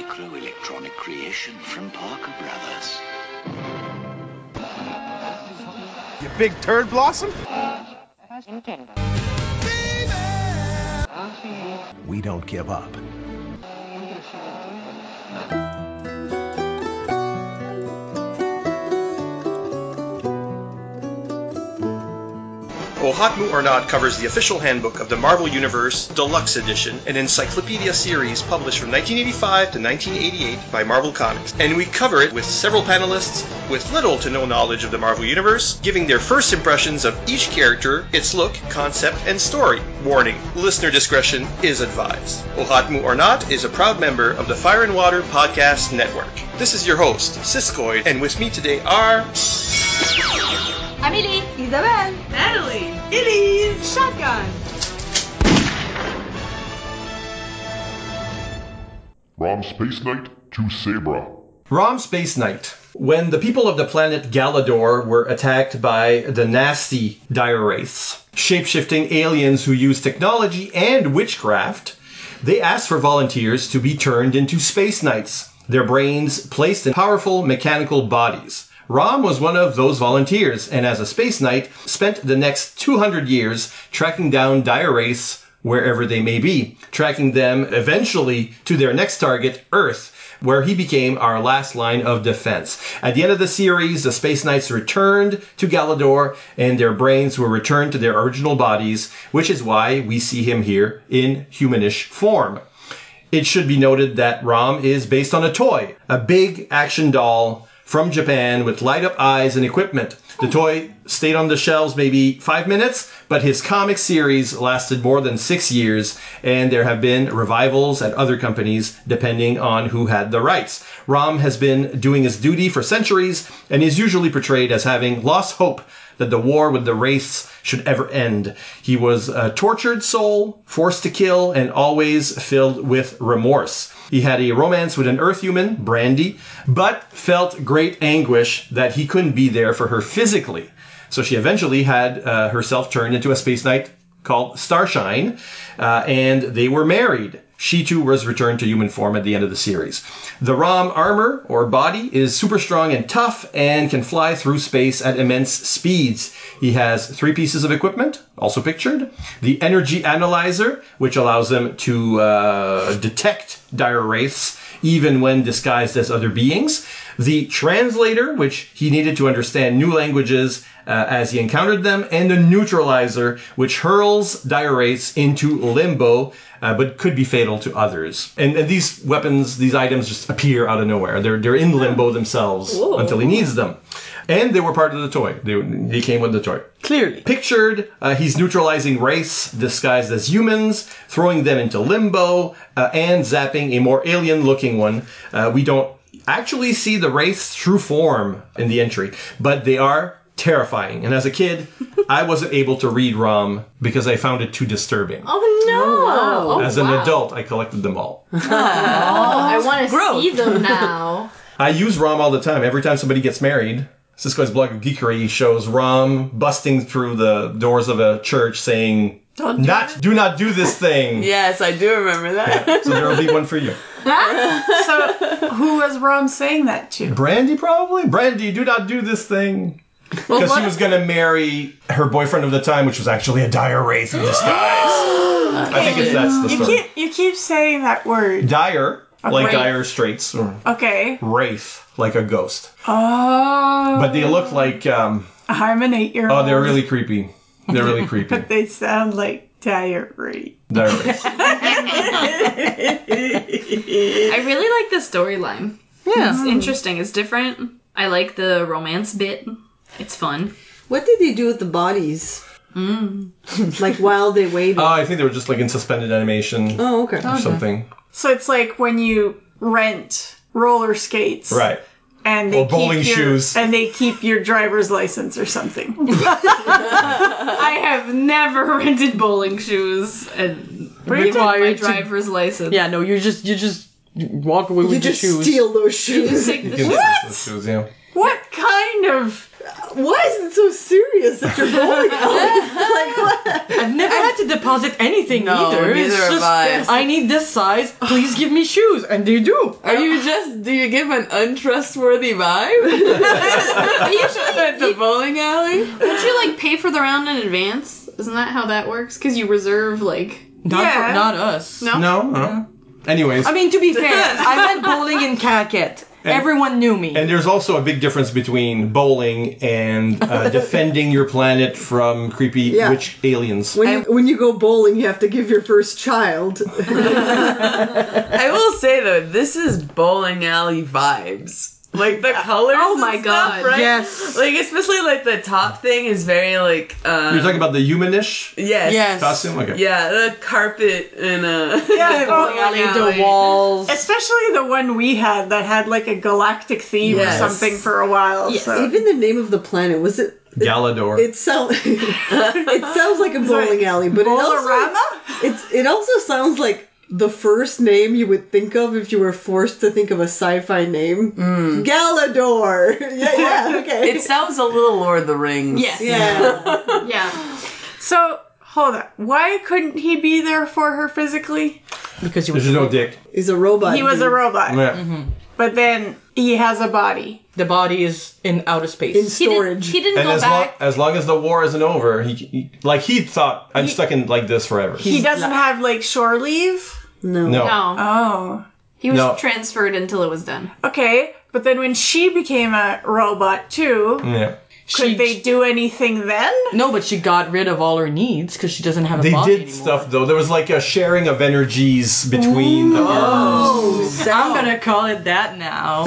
microelectronic creation from Parker Brothers. You big turd blossom? We don't give up. Ohatmu or Not covers the official handbook of the Marvel Universe Deluxe Edition, an encyclopedia series published from 1985 to 1988 by Marvel Comics. And we cover it with several panelists with little to no knowledge of the Marvel Universe, giving their first impressions of each character, its look, concept, and story. Warning, listener discretion is advised. Ohatmu or Not is a proud member of the Fire and Water Podcast Network. This is your host, Siskoid, and with me today are... Amélie, Isabelle, Natalie, Elise, Shotgun. Rom Space Knight to Sabra. Rom Space Knight. When the people of the planet Galador were attacked by the nasty Dire Wraiths, shape-shifting aliens who use technology and witchcraft, they asked for volunteers to be turned into Space Knights, their brains placed in powerful mechanical bodies. Rom was one of those volunteers, and as a Space Knight, spent the next 200 years tracking down Dire Wraiths wherever they may be, tracking them eventually to their next target, Earth, where he became our last line of defense. At the end of the series, the Space Knights returned to Galador, and their brains were returned to their original bodies, which is why we see him here in humanish form. It should be noted that Rom is based on a toy, a big action doll from Japan with light-up eyes and equipment. The toy stayed on the shelves maybe 5 minutes, but his comic series lasted more than 6 years, and there have been revivals at other companies depending on who had the rights. Rom has been doing his duty for centuries and is usually portrayed as having lost hope that the war with the Wraiths should ever end. He was a tortured soul, forced to kill, and always filled with remorse. He had a romance with an Earth human, Brandy, but felt great anguish that he couldn't be there for her physically. So she eventually had herself turned into a Space Knight called Starshine, and they were married. She too was returned to human form at the end of the series. The Rom armor, or body, is super strong and tough and can fly through space at immense speeds. He has 3 pieces of equipment, also pictured. The energy analyzer, which allows him to detect Dire Wraiths, even when disguised as other beings. The translator, which he needed to understand new languages as he encountered them. And the neutralizer, which hurls Dire Wraiths into limbo, but could be fatal to others. And these weapons, these items just appear out of nowhere. They're in limbo themselves until he needs them. And they were part of the toy. They came with the toy. Clearly. Pictured, he's neutralizing Wraiths disguised as humans, throwing them into limbo, and zapping a more alien-looking one. We don't actually see the Wraith's true form in the entry, but they are terrifying. And as a kid, I wasn't able to read Rom because I found it too disturbing. Oh no! As an adult, I collected them all. I want to see them now. I use Rom all the time. Every time somebody gets married, Sisko's blog of geekery shows Rom busting through the doors of a church saying, do not do this thing. Yes, I do remember that. Yeah, so there will be one for you. So, who was Rom saying that to? Brandy, probably. Brandy, do not do this thing. Because she was going to marry her boyfriend of the time, which was actually a Dire Wraith in disguise. I think that's the story. You keep saying that word. Dire, like Wraith. Dire Straits. Or Okay. Wraith, like a ghost. Oh. But they look like... I'm an 8-year-old. Oh, they're really creepy. They're really creepy. But they sound like diary. Dire Wraiths. I really like the storyline. Yeah. It's interesting. It's different. I like the romance bit. It's fun. What did they do with the bodies? Like while they waited? Oh, I think they were just like in suspended animation. Oh, okay. Or something. So it's like when you rent roller skates. Right. And they Or bowling keep shoes. And they keep your driver's license or something. I have never rented bowling shoes and required my driver's license. Yeah, no, you just walk away with You your just shoes. steal those shoes. You can steal those shoes, yeah. What kind of Why is it so serious that you're bowling alley? Like what? I've never had to deposit anything No, either. neither It's have just, I. I need this size. Please give me shoes, and they do. Do you give an untrustworthy vibe? At the bowling alley? Don't you like pay for the round in advance? Isn't that how that works? Because you reserve like. Not us. No. No. Anyways. I mean, to be fair, I went bowling in Cacket. Everyone knew me. And there's also a big difference between bowling and defending your planet from creepy witch aliens. When you go bowling, you have to give your first child. I will say though, this is bowling alley vibes. Like the colors. Oh my and God, stuff, right? yes. Like especially like the top thing is very like. You're talking about the humanish Yes. costume? Okay. Yeah, the carpet and bowling alley, alley. the walls. Especially the one we had that had like a galactic theme Yes. or something for a while. Yes. So. Even the name of the planet, was it? Galador. It sounds like a bowling alley, but it also sounds like the first name you would think of if you were forced to think of a sci-fi name. Galador. yeah, okay. it sounds a little Lord of the Rings. Yes. Yeah. Yeah. So, hold on. Why couldn't he be there for her physically? Because he was There's no dick. He's a robot. He was a robot. Yeah. But then he has a body. The body is in outer space. in storage. He didn't And go back. as long as the war isn't over, he thought, I'm stuck in like this forever. He doesn't have like shore leave? No. No. No. Oh. He was No. transferred until it was done. Okay, but then when she became a robot too, Yeah. could they do anything then? No, but she got rid of all her needs because she doesn't have a They body did anymore. stuff though. There was like a sharing of energies between the arms. I'm gonna call it that now.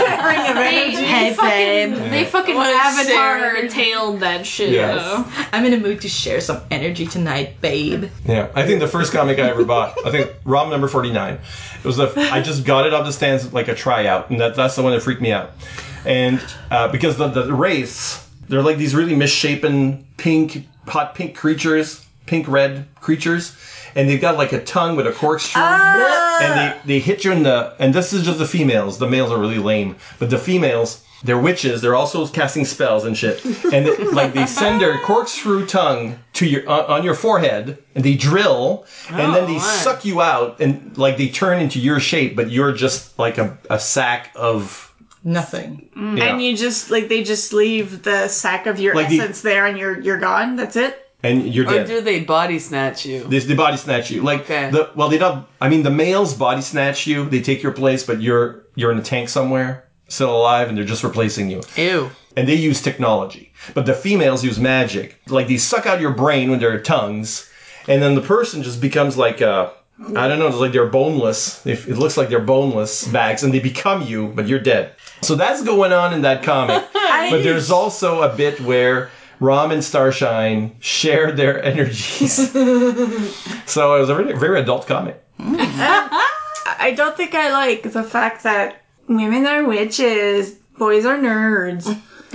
Hey, babe. They fucking What a Avatar share. tailed that shit. Yeah. though. I'm in a mood to share some energy tonight, babe. Yeah, I think the first comic I ever bought, I think ROM number 49. It was I just got it off the stands like a tryout, and that's the one that freaked me out. And because the race, they're like these really misshapen hot pink creatures, pink red creatures, and they've got like a tongue with a corkscrew, and they hit you in the. And this is just the females. The males are really lame, but the females. They're witches. They're also casting spells and shit. And they send their corkscrew tongue to your on your forehead, and they drill, and then they suck you out, and like they turn into your shape, but you're just like a sack of Nothing. yeah. And you just they just leave the sack of your Like the- essence there, and you're gone. That's it. and you're Or dead. do they body snatch you? They body snatch you. Like Okay. they don't. I mean, the males body snatch you. They take your place, but you're in a tank somewhere, still alive, and they're just replacing you. Ew. And they use technology. But the females use magic. Like, they suck out your brain with their tongues, and then the person just becomes like I don't know, it's like they're boneless. It looks like they're boneless bags, and they become you, but you're dead. So that's going on in that comic. But there's also a bit where Rom and Starshine share their energies. So it was a very, very adult comic. I don't think I like the fact that women are witches, boys are nerds.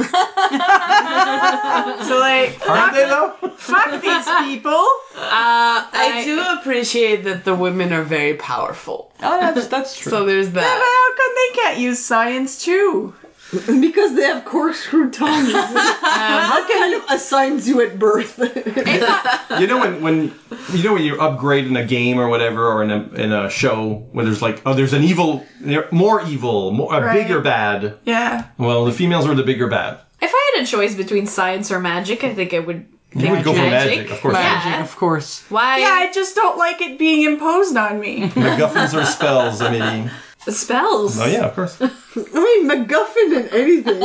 So Aren't they, though? fuck these people. I do appreciate that the women are very powerful. Oh, that's true. So there's But that. how come they can't use science too? Because they have corkscrew tongues. How kind of assigns you at birth? You know when you upgrade in a game or whatever, or in a show where there's like, oh, there's an evil, more evil, a Right. bigger bad. Yeah. Well, the females were the bigger bad. If I had a choice between science or magic, I think I would. You would go for magic, of course. Magic, of course. Why? Yeah, I just don't like it being imposed on me. MacGuffins or spells, I mean. Spells. Oh yeah, of course. I mean, MacGuffin and anything.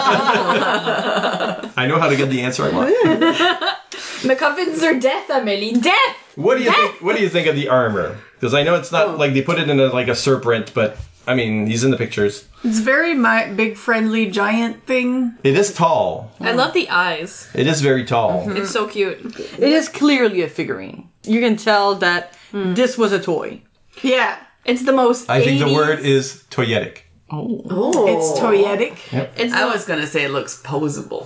I know how to get the answer I want. MacGuffins are death, Amelie. Death! What do you think? What do you think of the armor? Because I know it's not like they put it in a serpent, but I mean he's in the pictures. It's very my big friendly giant thing. It is tall. I love the eyes. It is very tall. It's so cute. It is clearly a figurine. You can tell that this was a toy. Yeah. It's the most. I think the 80s. word is toyetic. It's toyetic. It's I was gonna say it looks posable.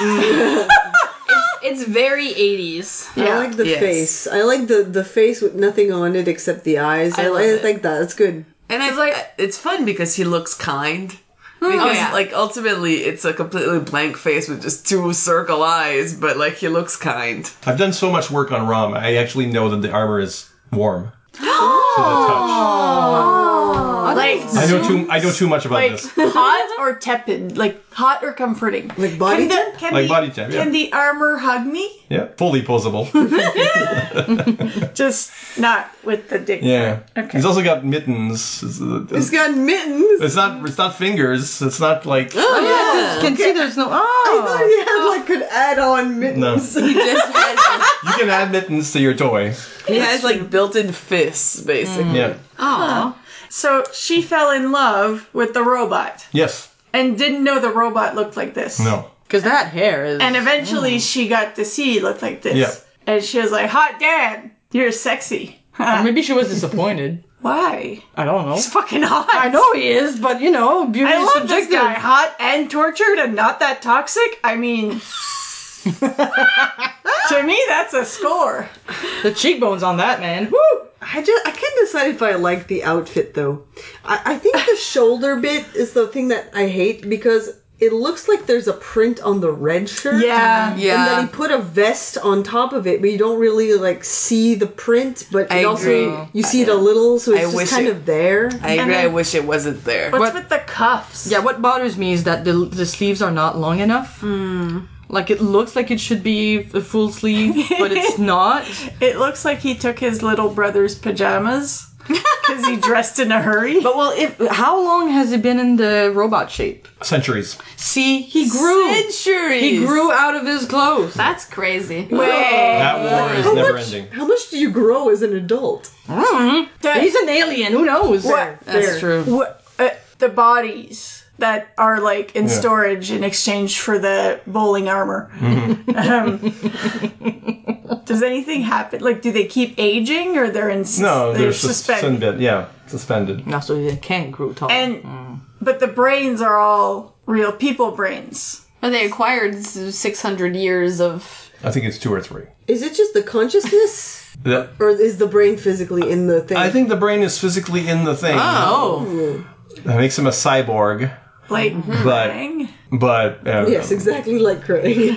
It's very 80s. I like the Yes. face. I like the face with nothing on it except the eyes. I love it. like that. That's good. And it's fun because he looks kind. Because, like, ultimately, it's a completely blank face with just 2 circle eyes, but, like, he looks kind. I've done so much work on Rom, I actually know that the armor is warm. To the touch. Like I know too much about this. hot or tepid, like hot or comforting, Like body temp? Like body temp, yeah. Can the armor hug me? Yeah, fully posable. Just not with the dick. Yeah. Okay. He's also got mittens. He's got mittens. It's not fingers. It's not like You can see there's no. I thought he had like an add-on mittens. no. He just has, You can add mittens to your toy. he has like, built-in fists, basically. Yeah. Aw. So she fell in love with the robot Yes. and didn't know the robot looked like this. No. Because that hair is. And eventually she got to see it look like this. Yeah. And she was like, "Hot dad, you're sexy." Or maybe she was disappointed. Why? I don't know. He's fucking hot. I know he is, but beauty I is love subjective. this guy. Hot and tortured and not that toxic. I mean, to me, that's a score. The cheekbones on that man. Woo! I can't decide if I like the outfit though. I think the shoulder bit is the thing that I hate because it looks like there's a print on the red shirt. Yeah. Yeah. And then he put a vest on top of it, but you don't really like see the print, but I it also agree. you see it a little, so it's I just wish kind it- of there. I agree, I wish it wasn't there. What's with the cuffs? Yeah, what bothers me is that the sleeves are not long enough. Like, it looks like it should be a full sleeve, but it's not. It looks like he took his little brother's pajamas because he dressed in a hurry. But, well, how long has it been in the robot shape? Centuries. See, he grew. Centuries! He grew out of his clothes. That's crazy. That war is never ending. How much do you grow as an adult? He's an alien, who knows? What? That's true. The bodies that are like in storage in exchange for the bowling armor. Does anything happen? Like, do they keep aging or they're in? No, they're they're suspended. suspended. Now, so they can't grow tall. But the brains are all real people brains. But they acquired 600 years of. I think it's 2 or 3. Is it just the consciousness? Or is the brain physically in the thing? I think the brain is physically in the thing. Oh. That makes him a cyborg. Like, But Krang? but Yes, exactly like Craig.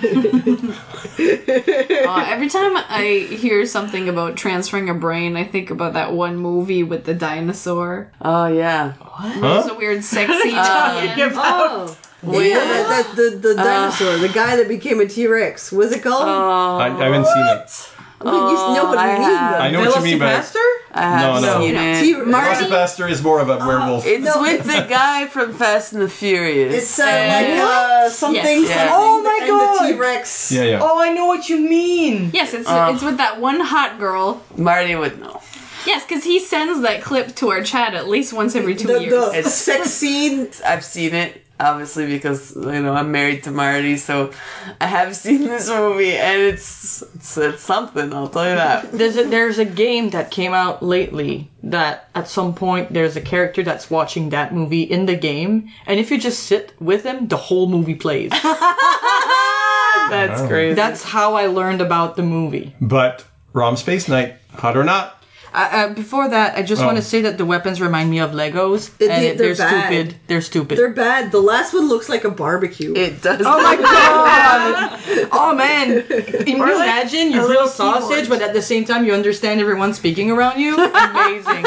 Every time I hear something about transferring a brain, I think about that one movie with the dinosaur. Oh, yeah. It's a weird sex scene. at the end. Oh. Yeah, the dinosaur, the guy that became a T-Rex. What's it called? I haven't seen it. You know what I mean, though. I know what you mean, but I have No. seen it. Velocipaster is more of a werewolf. It's with the guy from Fast and the Furious. It's like something. Yes. Yeah. Oh my and God. the T-Rex. Yeah. Oh, I know what you mean. Yes, it's with that one hot girl. Marty would know. Yes, because he sends that clip to our chat at least once every 2 years. The It's- sex scene. I've seen it, obviously, because, I'm married to Marty, so I have seen this movie, and it's something, I'll tell you that. There's a game that came out lately that at some point there's a character that's watching that movie in the game, and if you just sit with him, the whole movie plays. That's crazy. That's how I learned about the movie. But Rom Space Knight, hot or not? Before that, I just want to say that the weapons remind me of Legos, and They're they're bad. stupid. They're stupid. They're bad. The last one looks like a barbecue. It does. Oh my god! Oh man! Can you imagine you grill sausage, but at the same time you understand everyone speaking around you? Amazing.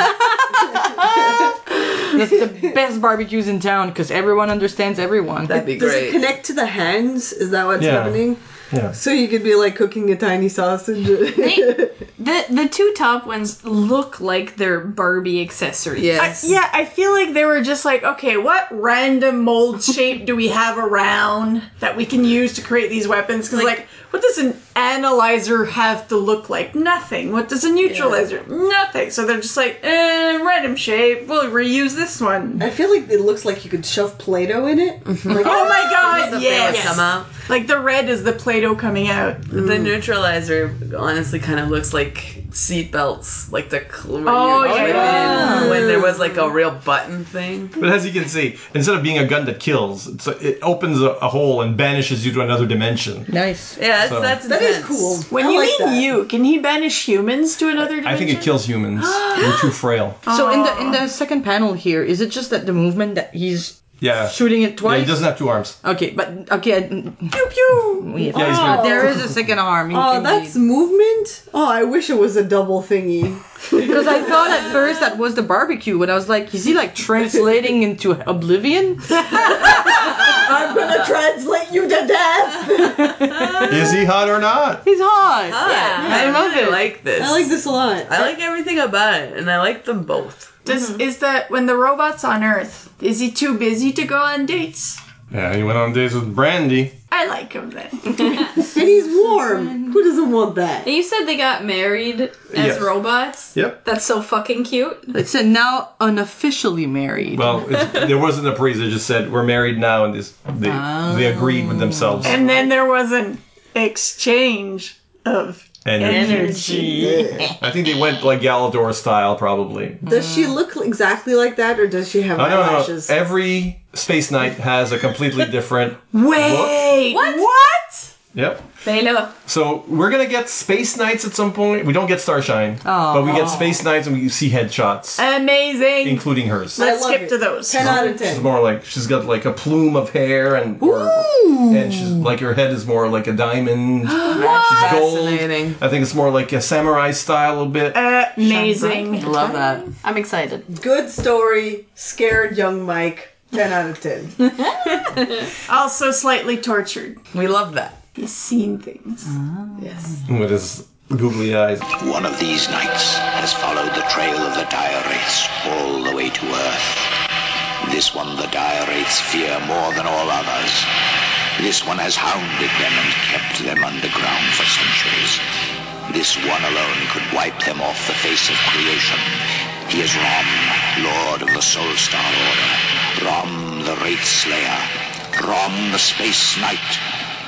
That's the best barbecues in town because everyone understands everyone. That'd be Does great. it connect to the hands? Is that what's Yeah. happening? Yeah. So you could be like cooking a tiny sausage. The two top ones look like they're Barbie accessories. Yes. I feel like they were just like, okay, what random mold shape do we have around that we can use to create these weapons? Because, like, what does an analyzer have to look like? Nothing. What does a neutralizer? Nothing. So they're just like, random shape. We'll reuse this one. I feel like it looks like you could shove Play-Doh in it. Like, Oh my god, Something would yes! come out. Like, the red is the Play-Doh coming out. The neutralizer honestly kind of looks like seat belts, like the when Oh, you clip yeah. in, when there was like a real button thing. But as you can see, instead of being a gun that kills, it opens a hole and banishes you to another dimension. Nice. Yeah, So- that's that is intense. cool. When I you like mean that. you, can he banish humans to another dimension? I think it kills humans. They're too frail. So in the second panel here, is it just that the movement that he's Yeah. shooting it Yeah, twice. he doesn't have two arms. Okay, but pew pew. Yeah, he's good. There is a second arm. Oh, that's movement? Oh, I wish it was a double thingy. Because I thought at first that was the barbecue, but I was like, is he like translating into Oblivion? I'm gonna translate you to death! Is he hot or not? He's hot. I love really it. like this. I like this a lot. I like everything about it, and I like them both. Is that when the robot's on Earth, is he too busy to go on dates? Yeah, he went on dates with Brandy. I like him then. And he's warm. Who doesn't want that? You said they got married as Yes. robots? Yep. That's so fucking cute. It said now unofficially married. Well, there wasn't a priest. It just said, we're married now, and they agreed with themselves. And then there was an exchange of Energy. I think they went like Galador style, probably. Does she look exactly like that, or does she have I don't know. eyelashes? Every Space Knight has a completely different Wait! look. What? Yep. Bela. So we're gonna get Space Knights at some point. We don't get Starshine, but we get Space Knights and we see headshots, Amazing. including hers. Let's love skip it. to those. 10 out of She's 10. more like she's got like a plume of hair and she's like her head is more like a diamond. She's gold. Fascinating. I think it's more like a samurai style a little bit. Amazing. Love that. I'm excited. Good story. Scared young Mike. 10 out of 10. Also slightly tortured. We love that. He's seen things. With his googly eyes. One of these knights has followed the trail of the dire wraiths all the way to Earth. This one the dire wraiths fear more than all others. This one has hounded them and kept them underground for centuries. This one alone could wipe them off the face of creation. He is Rom, Lord of the Soul Star Order. Rom the Wraith Slayer. Rom the Space Knight.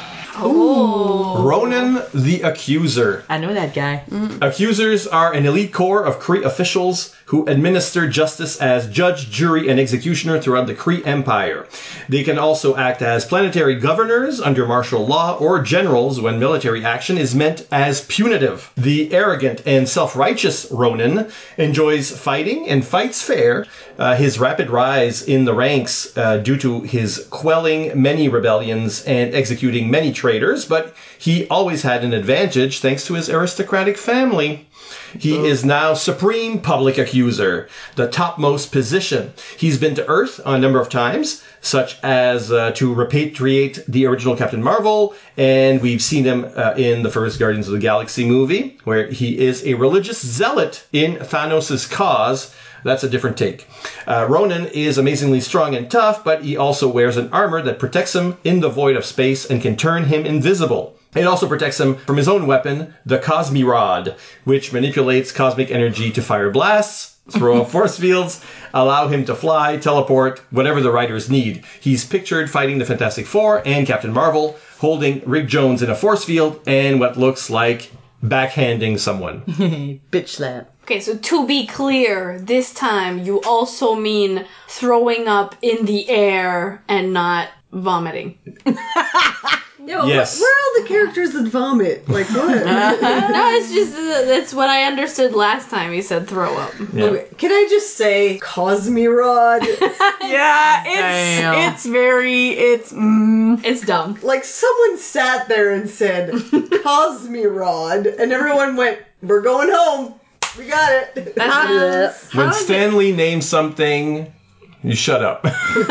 Ronan the Accuser. I know that guy. Accusers are an elite corps of Kree officials who administer justice as judge, jury, and executioner throughout the Kree Empire. They can also act as planetary governors under martial law or generals when military action is meant as punitive. The arrogant and self-righteous Ronan enjoys fighting and fights fair. His rapid rise in the ranks due to his quelling many rebellions and executing many traitors, but he always had an advantage thanks to his aristocratic family. He is now Supreme Public Accuser, the topmost position. He's been to Earth a number of times, such as to repatriate the original Captain Marvel, and we've seen him in the first Guardians of the Galaxy movie, where he is a religious zealot in Thanos' cause. That's a different take. Ronan is amazingly strong and tough, but he also wears an armor that protects him in the void of space and can turn him invisible. It also protects him from his own weapon, the Cosmirod, which manipulates cosmic energy to fire blasts, throw up force fields, allow him to fly, teleport, whatever the writers need. He's pictured fighting the Fantastic Four and Captain Marvel, holding Rick Jones in a force field, and what looks like backhanding someone. Bitch slap. Okay, so to be clear, this time you also mean throwing up in the air and not vomiting. Yo, Yes. where are all the characters that vomit? Like, what? No, it's just, that's what I understood last time he said throw up. Yeah. Okay, can I just say Cosmirod? Yeah, Damn. it's very, it's, It's dumb. Like, someone sat there and said, Cosmirod, and everyone went, we're going home. We got it. When Stanley names something, you shut up.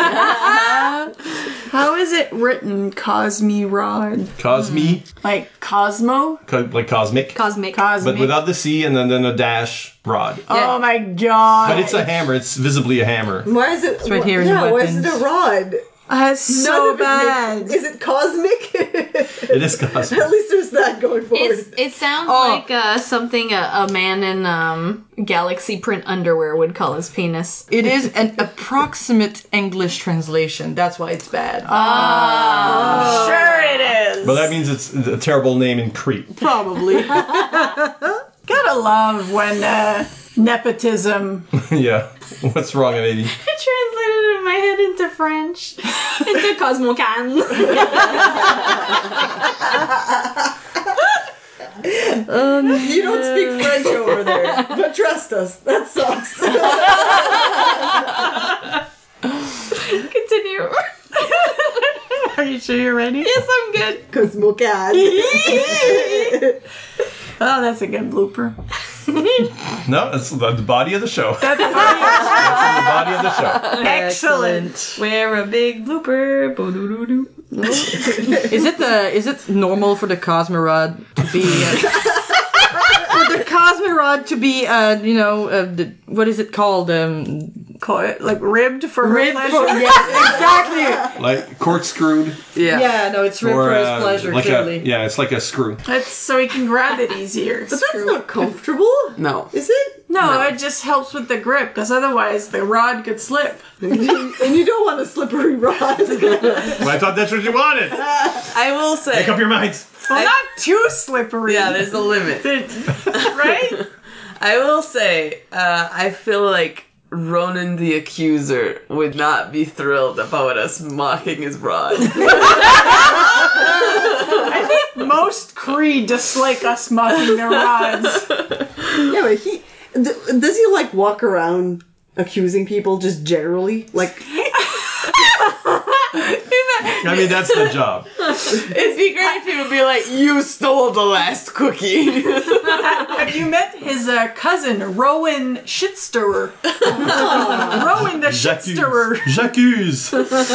how is it written? Cosmirod. Cosme, Like Cosmo? like cosmic, Cosmic. but without the C and then a dash rod. Oh my god. But it's a hammer. It's visibly a hammer. Why is it? right here in the why is it weapons. a rod? That's so None of it bad. makes- Is it cosmic? It is cosmic. At least there's that going forward. It sounds like something a man in galaxy print underwear would call his penis. It is an approximate English translation. That's why it's bad. Sure it is. But that means it's a terrible name in Crete. Probably. Gotta love when nepotism. Yeah. What's wrong, lady? I translated it in my head into French. Into Cosmocan. You don't speak French over there, but trust us, that sucks. Continue. Sure you're ready? Yes, I'm good. Cosmo Cat. Oh, that's a good blooper. No, it's the body of the show. That's That's the body of the show. excellent. We're a big blooper. Boo-doo-doo-doo. Is it normal for the Cosmorod to be for the Cosmorod to be what is it called Like ribbed for her ribbed pleasure. for, yes, exactly. Like corkscrewed. Yeah. Yeah, no, it's ribbed for his pleasure, like clearly. it's like a screw. That's so he can grab it easier. But that's not comfortable. No. Is it? No, it just helps with the grip, because otherwise the rod could slip. And you don't want a slippery rod. Well, I thought that's what you wanted. I will say. Make up your minds. Well, not too slippery. Yeah, there's a limit. Right? I will say, I feel like Ronan the Accuser would not be thrilled about us mocking his rod. I think most Kree dislike us mocking their rods. Yeah, but does he like walk around accusing people just generally? Like, I mean, that's the job. It'd be great if he would be like, "You stole the last cookie." Have you met his cousin, Rowan Shitstirrer? Rowan the Shitstirrer. J'accuse.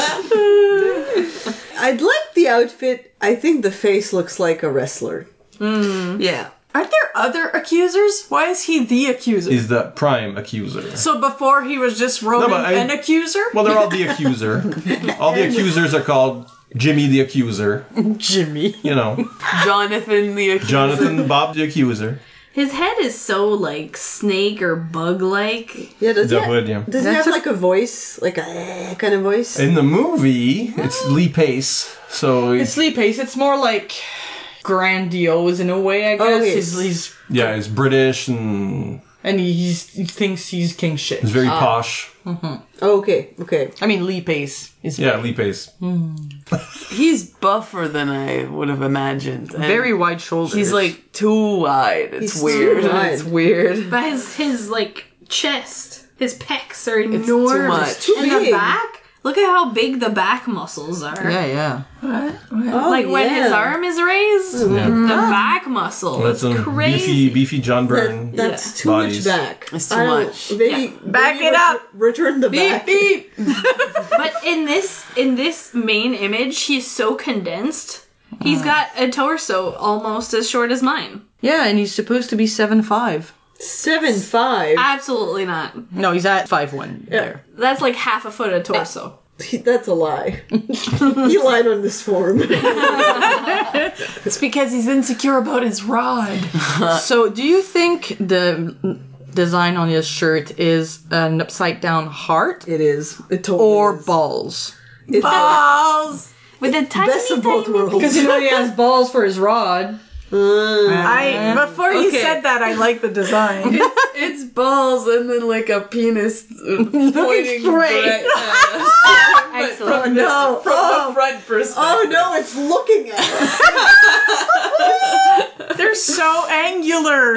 I'd like the outfit. I think the face looks like a wrestler. Yeah. Aren't there other accusers? Why is he the accuser? He's the prime accuser. So before he was just Ronan an accuser? Well, they're all the accuser. All the accusers are called Jimmy the Accuser. Jimmy. You know. Jonathan the Accuser. Jonathan Bob the Accuser. His head is so like snake or bug like. Yeah, does The he? hood, yeah. Does he have like a voice, like a kind of voice? In the movie, it's Lee Pace. So It's Lee Pace. It's more like grandiose in a way, I guess. Okay. He's he's British and he thinks he's king shit. he's very posh. Oh, okay. I mean, Lee Pace is Lee Pace. He's buffer than I would have imagined. And very wide shoulders. he's like too wide. It's He's weird. too wide. It's weird. But his like chest, his pecs are It's enormous. too much. Too And big. the back, look at how big the back muscles are. yeah. Oh, Like when yeah. his arm is raised, the back muscle. That's It's some crazy. beefy John Byrne. That's too bodies. much back. It's too I don't- much. Maybe, Back maybe it up. Return the back. Beep. But in this main image, he's so condensed. He's got a torso almost as short as mine. Yeah, and he's supposed to be 7'5". 7'5". Absolutely not. No, he's at 5'1". There. That's like half a foot of torso. That's a lie. He lied on this form. It's because he's insecure about his rod. So, do you think the design on his shirt is an upside down heart It is. It totally or is. balls? It's Balls! With a tiny, best of both worlds. Because you know he has balls for his rod. Before you Okay. said that, I like the design. It's balls and then like a penis pointing straight. Excellent. from the front perspective. Oh no, it's looking at us. They're so angular.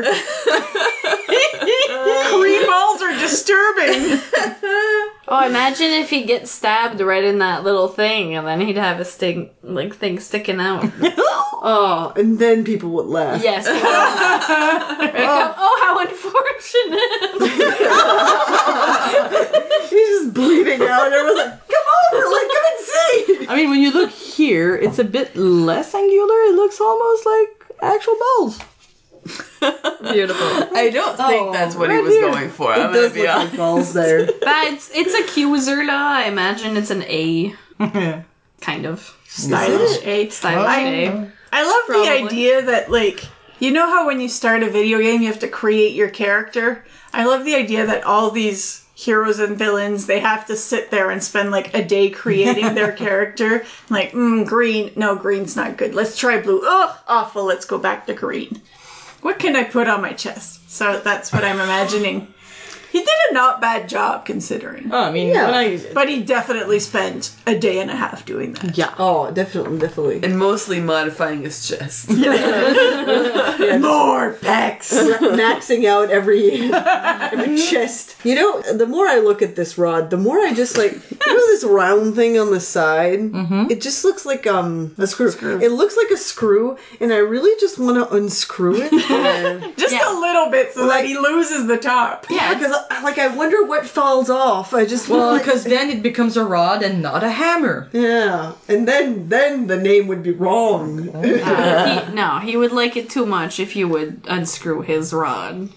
Kree balls are disturbing. Oh, imagine if he gets stabbed right in that little thing, and then he'd have a thing sticking out. Oh, And then people would laugh. yes. Oh, how unfortunate. He's just bleeding out. Everyone's like, come over, like, come and see. I mean, when you look here, it's a bit less angular. It looks almost like actual balls. Beautiful. I don't think that's what he right was here. going for. It I'm gonna does be look honest. like balls there. But it's accuser law. I imagine it's an A. Kind of. Stylish A. Stylish A. I love Probably. the idea that, like, you know how when you start a video game, you have to create your character? I love the idea that all these heroes and villains, they have to sit there and spend, like, a day creating their character. Like, green. No, green's not good. Let's try blue. Ugh, awful. Let's go back to green. What can I put on my chest? So that's what I'm imagining. He did a not bad job, considering. Oh, I mean, Yeah. when I... But he definitely spent a day and a half doing that. Yeah. Oh, definitely. And mostly modifying his chest. More pecs! Maxing out every chest. You know, the more I look at this rod, the more I just like, this round thing on the side? Mm-hmm. It just looks like a screw. It looks like a screw, and I really just want to unscrew it. Just a little bit so that he loses the top. Yeah, because I wonder what falls off. I just because then it becomes a rod and not a hammer. Yeah, and then the name would be wrong. He would like it too much if you would unscrew his rod.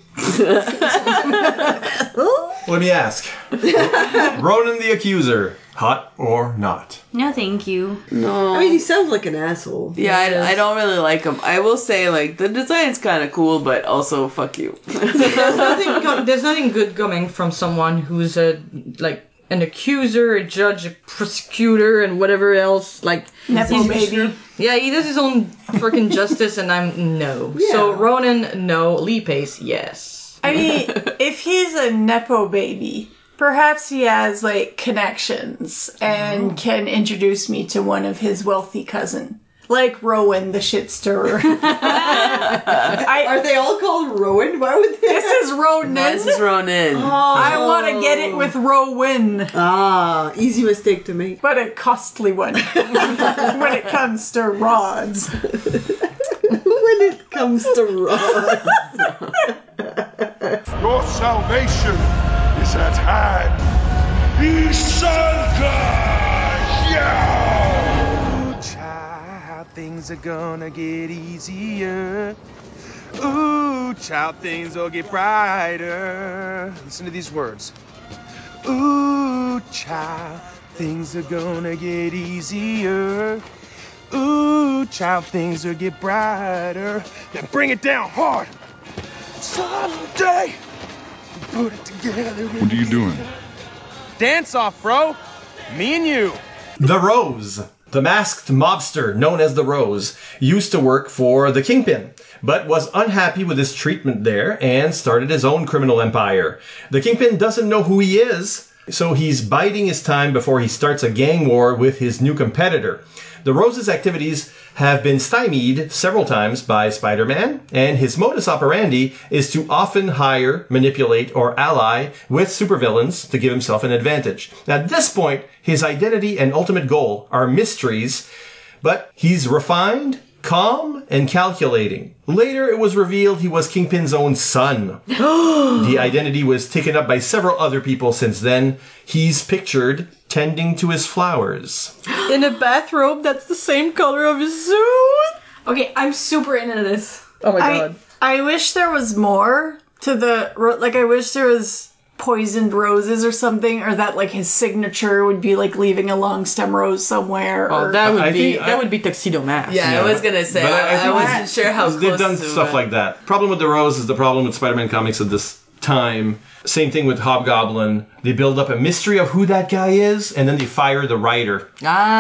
Let me ask. Ronan the Accuser, hot or not? No, thank you. No. I mean, he sounds like an asshole. Yeah, I don't really like him. I will say, like, the design's kind of cool, but also, fuck you. There's nothing good coming from someone who's an accuser, a judge, a prosecutor, and whatever else. Nepo baby. Yeah, he does his own freaking justice, and I'm no. Yeah. So Ronan, no. Lee Pace, yes. I mean, if he's a Nepo baby, perhaps he has, connections and can introduce me to one of his wealthy cousin. Like Rowan, the shit stirrer. Are they all called Rowan? Why would they? This is Ronan. This is Ronan. I want to get it with Rowan. Ah, easy mistake to make. But a costly one. When it comes to rods. When it comes to rods. Your salvation is at hand. Isanka! Yeah! Ooh, child, things are gonna get easier. Ooh, child, things will get brighter. Listen to these words. Ooh, child, things are gonna get easier. Ooh, child, things will get brighter. Now bring it down hard. Someday, we put it together. What are you doing? Dance off, bro. Me and you. The Rose. The masked mobster known as the Rose used to work for the Kingpin, but was unhappy with his treatment there and started his own criminal empire. The Kingpin doesn't know who he is, so he's biding his time before he starts a gang war with his new competitor. The Rose's activities have been stymied several times by Spider-Man, and his modus operandi is to often hire, manipulate, or ally with supervillains to give himself an advantage. Now, at this point, his identity and ultimate goal are mysteries, but he's refined, calm, and calculating. Later, it was revealed he was Kingpin's own son. The identity was taken up by several other people since then. He's pictured tending to his flowers. In a bathrobe that's the same color of his suit. Okay, I'm super into this. Oh my god. I wish there was more to the... I wish there was poisoned roses or something, or that, his signature would be, leaving a long stem rose somewhere. Oh, or... that would be Tuxedo Mask. Yeah, I was gonna say, I wasn't sure how close they've done to stuff like that. Problem with the Rose is the problem with Spider-Man comics at this time. Same thing with Hobgoblin. They build up a mystery of who that guy is, and then they fire the writer.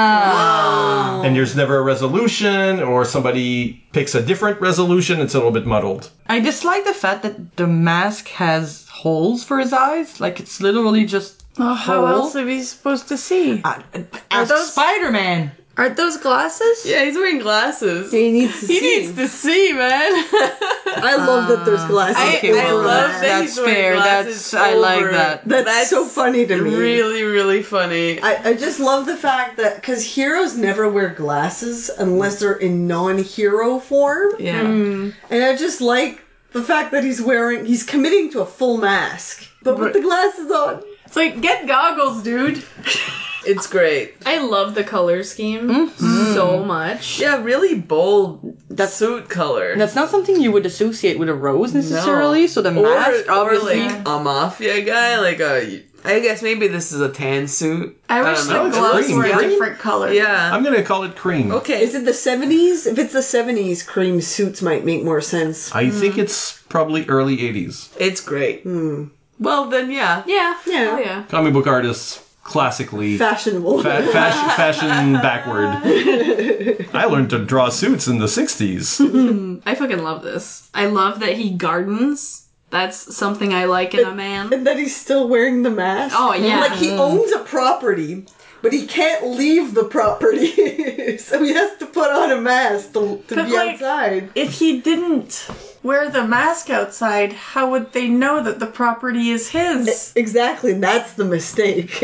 Ah. And there's never a resolution, or somebody picks a different resolution. It's a little bit muddled. I dislike the fact that the mask has holes for his eyes. It's literally just how else are we supposed to see? Ask Spider-Man. Aren't those glasses? Yeah, he's wearing glasses. He needs to see. He needs to see, man. I love that there's glasses. I love that That's he's wearing fair. glasses. I like over. that. That's so funny to me. Really, really funny. I just love the fact that, because heroes never wear glasses unless they're in non-hero form. Yeah. And I just like the fact that he's committing to a full mask, but with the glasses on. It's get goggles, dude. It's great. I love the color scheme so much. Yeah, really bold suit color. That's not something you would associate with a rose necessarily, so the mask obviously... a mafia guy, I guess maybe this is a tan suit. I wish don't know. the gloves green. were a Green? different color. Yeah. I'm going to call it cream. Okay. Is it the 70s? If it's the 70s, cream suits might make more sense. I think it's probably early 80s. It's great. Well, then, yeah. Yeah. Yeah. Oh, yeah. Comic book artists, classically... Fashionable. fashion backward. I learned to draw suits in the 60s. I fucking love this. I love that he gardens. That's something I like in a man. And that he's still wearing the mask. Oh, yeah. He owns a property, but he can't leave the property. So he has to put on a mask to be outside. If he didn't wear the mask outside, how would they know that the property is his? Exactly, that's the mistake.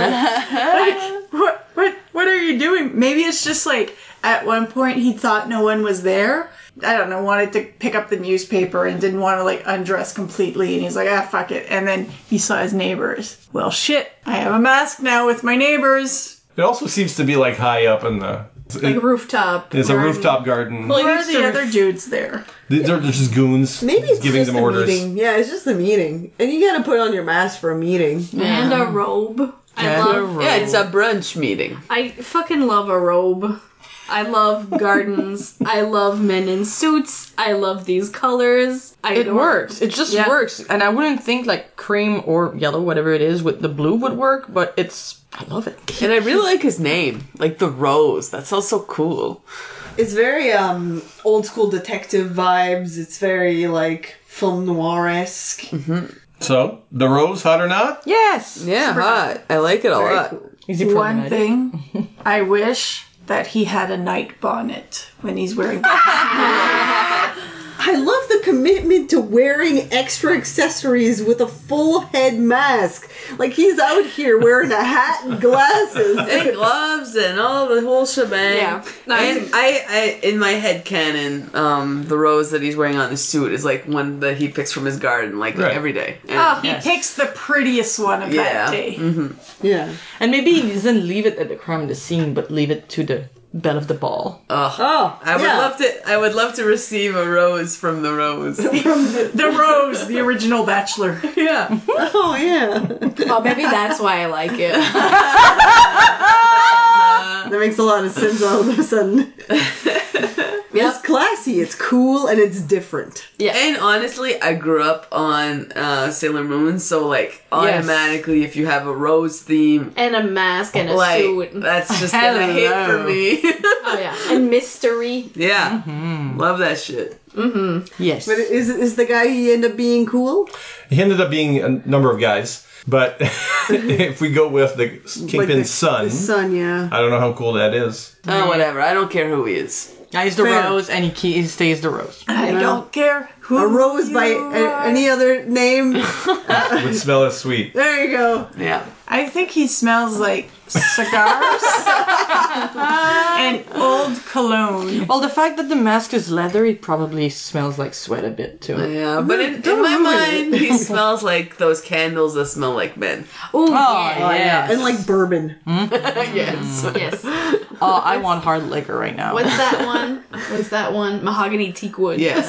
What are you doing? Maybe it's just like at one point he thought no one was there. I don't know, wanted to pick up the newspaper and didn't want to like undress completely, and he's like, fuck it. And then he saw his neighbors. Well, shit, I have a mask now with my neighbors. It also seems to be like high up in the Like rooftop. It's a rooftop garden. Who are the other dudes there? They're just goons. Maybe it's giving just them a orders. meeting. Yeah, it's just a meeting. And you gotta put on your mask for a meeting. And a robe. Yeah, it's a brunch meeting. I fucking love a robe. I love gardens. I love men in suits. I love these colors. It works. It just works. And I wouldn't think like cream or yellow, whatever it is, with the blue would work, but I love it. And I really like his name. Like the Rose. That sounds so cool. It's very old school detective vibes. It's very like film noir-esque. Mm-hmm. So, the Rose, hot or not? Yes! Yeah, hot. I like it a lot. Cool. One thing, I wish that he had a night bonnet when he's wearing I love the commitment to wearing extra accessories with a full head mask. Like he's out here wearing a hat and glasses. And gloves and all the whole shebang. Yeah. And I in my head canon, the rose that he's wearing on his suit is like one that he picks from his garden, like every day. And he picks the prettiest one of that day. Mm-hmm. Yeah. And maybe he doesn't leave it at the crime of the scene, but leave it to the belle of the ball. I would love to receive a rose from the Rose. The Rose, the original Bachelor. Yeah. Oh, yeah. Oh, maybe that's why I like it. That makes a lot of sense all of a sudden. It's classy, it's cool, and it's different. Yeah. And honestly, I grew up on Sailor Moon, so like automatically if you have a rose theme and a mask and a like, suit. That's just gonna hit for me. Oh yeah. And mystery. Yeah. Love that shit. Mm-hmm. Yes. But is the guy he end up being cool? He ended up being a number of guys. But if we go with the Kingpin's son... The son, yeah. I don't know how cool that is. Oh, whatever. I don't care who he is. He's the Rose, and he stays the Rose. I don't care who a rose by any other name Would smell as sweet. There you go. Yeah. I think he smells like cigars and old cologne. Well, the fact that the mask is leather, it probably smells like sweat a bit too. Yeah, but in my mind, he smells like those candles that smell like men. Ooh, Yeah. And like bourbon. Yes. Yes. Oh, I want hard liquor right now. What's that one? Mahogany teak wood. Yes.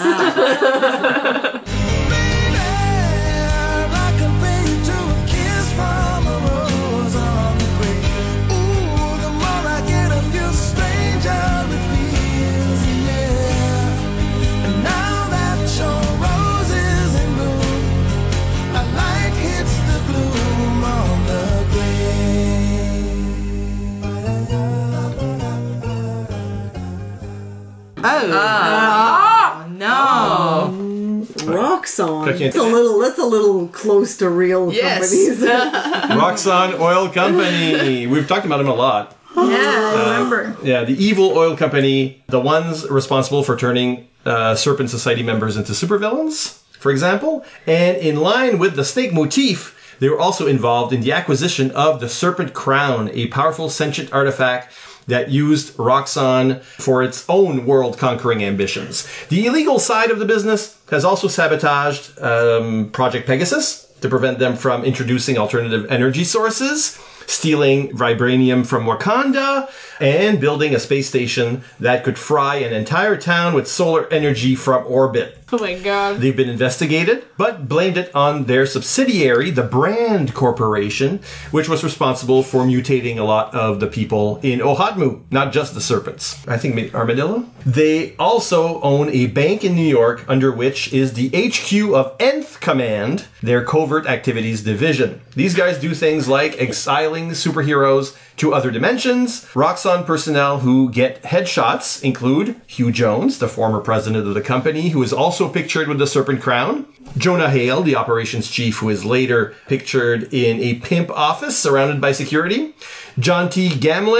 No. Roxxon. Okay. That's a little close to real companies. Roxxon Oil Company. We've talked about them a lot. Yeah, I remember. Yeah, the evil oil company, the ones responsible for turning Serpent Society members into supervillains, for example. And in line with the snake motif, they were also involved in the acquisition of the Serpent Crown, a powerful sentient artifact that used Roxxon for its own world-conquering ambitions. The illegal side of the business has also sabotaged Project Pegasus to prevent them from introducing alternative energy sources, stealing vibranium from Wakanda, and building a space station that could fry an entire town with solar energy from orbit. Oh my god. They've been investigated, but blamed it on their subsidiary, the Brand Corporation, which was responsible for mutating a lot of the people in Ohadmu, not just the serpents. I think Armadillo. They also own a bank in New York, under which is the HQ of Nth Command, their covert activities division. These guys do things like exiling superheroes to other dimensions. Roxxon personnel who get headshots include Hugh Jones, the former president of the company, who is also pictured with the Serpent Crown. Jonah Hale, the operations chief, who is later pictured in a pimp office surrounded by security. John T. Gamlin,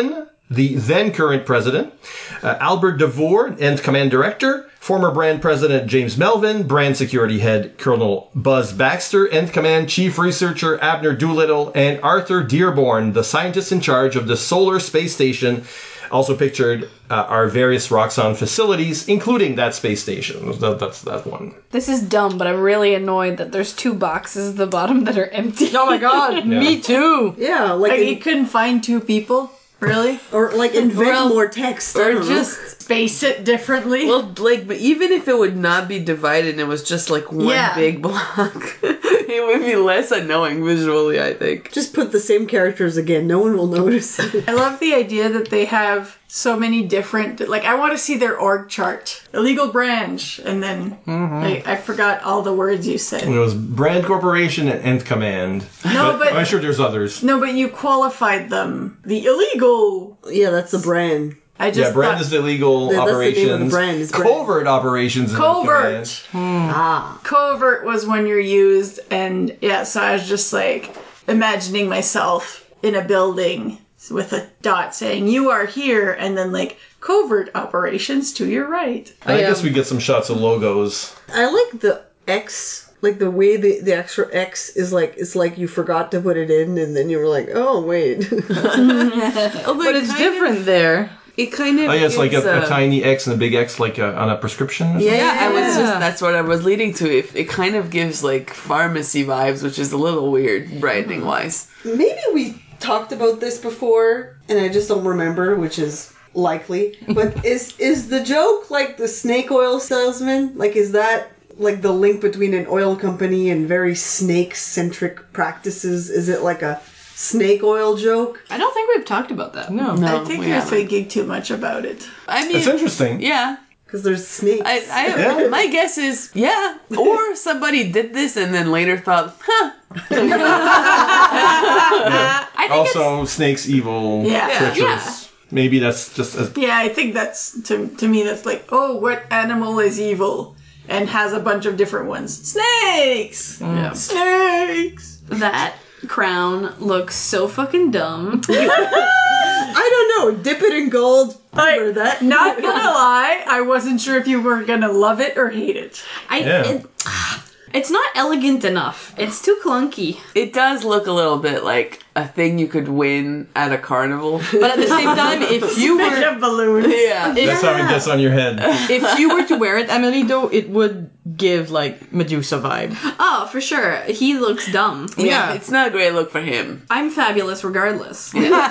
the then current president, Albert DeVore, Nth Command Director, former brand president James Melvin, brand security head Colonel Buzz Baxter, Nth Command Chief Researcher Abner Doolittle, and Arthur Dearborn, the scientist in charge of the Solar Space Station. Also pictured are various Roxxon facilities, including that space station. That's that one. This is dumb, but I'm really annoyed that there's 2 boxes at the bottom that are empty. Oh my god, me too. Yeah, Like, you couldn't find 2 people? Really? or like invent more text. I Or don't know. just Space it differently? well, like, but even if it would not be divided and it was just like one Yeah. big block, it would be less annoying visually, I think. Just put the same characters again. No one will notice. I love the idea that they have so many different, like, I want to see their org chart. Illegal branch, and then, I forgot all the words you said. It was Brand Corporation and Nth Command. No, but- I'm sure there's others. No, but you qualified them. The illegal. Yeah, that's the brand. I just Yeah, brand thought- is the illegal That's the name of the operations. brand, is brand. Covert operations. is Nth Covert. Command. Covert was when you're used, and yeah, so I was just like imagining myself in a building with a dot saying you are here, and then like covert operations to your right. I guess we get some shots of logos. I like the X, like the way the extra X is like, it's like you forgot to put it in and then you were like, oh, wait. But it's different there. It kind of Oh yeah, it's like gives, a tiny X and a big X, like on a prescription. Or something? Yeah, that's what I was leading to. It kind of gives like pharmacy vibes, which is a little weird branding wise. Maybe we talked about this before and I just don't remember, which is likely. But is the joke like the snake oil salesman? Like, is that like the link between an oil company and very snake-centric practices? Is it like a snake oil joke? I don't think we've talked about that. No. I think we you're haven't. thinking too much about it. I mean, It's interesting. yeah. Because there's snakes. I my guess is yeah, or somebody did this and then later thought, huh. I think Also, snakes evil, Yeah. treacherous. Maybe that's just a Yeah, I think that's to me that's like, oh, what animal is evil and has a bunch of different ones? Snakes. Snakes. that crown looks so fucking dumb. I don't know. Dip it in gold. Remember that? Not gonna lie, I wasn't sure if you were gonna love it or hate it. It's not elegant enough. It's too clunky. It does look a little bit like a thing you could win at a carnival. But at the same time, if you Make were a balloon. Yeah. that's how it gets on your head. if you were to wear it, Emily, though, it would give like Medusa vibe. Oh, for sure. He looks dumb. Yeah, it's not a great look for him. I'm fabulous regardless.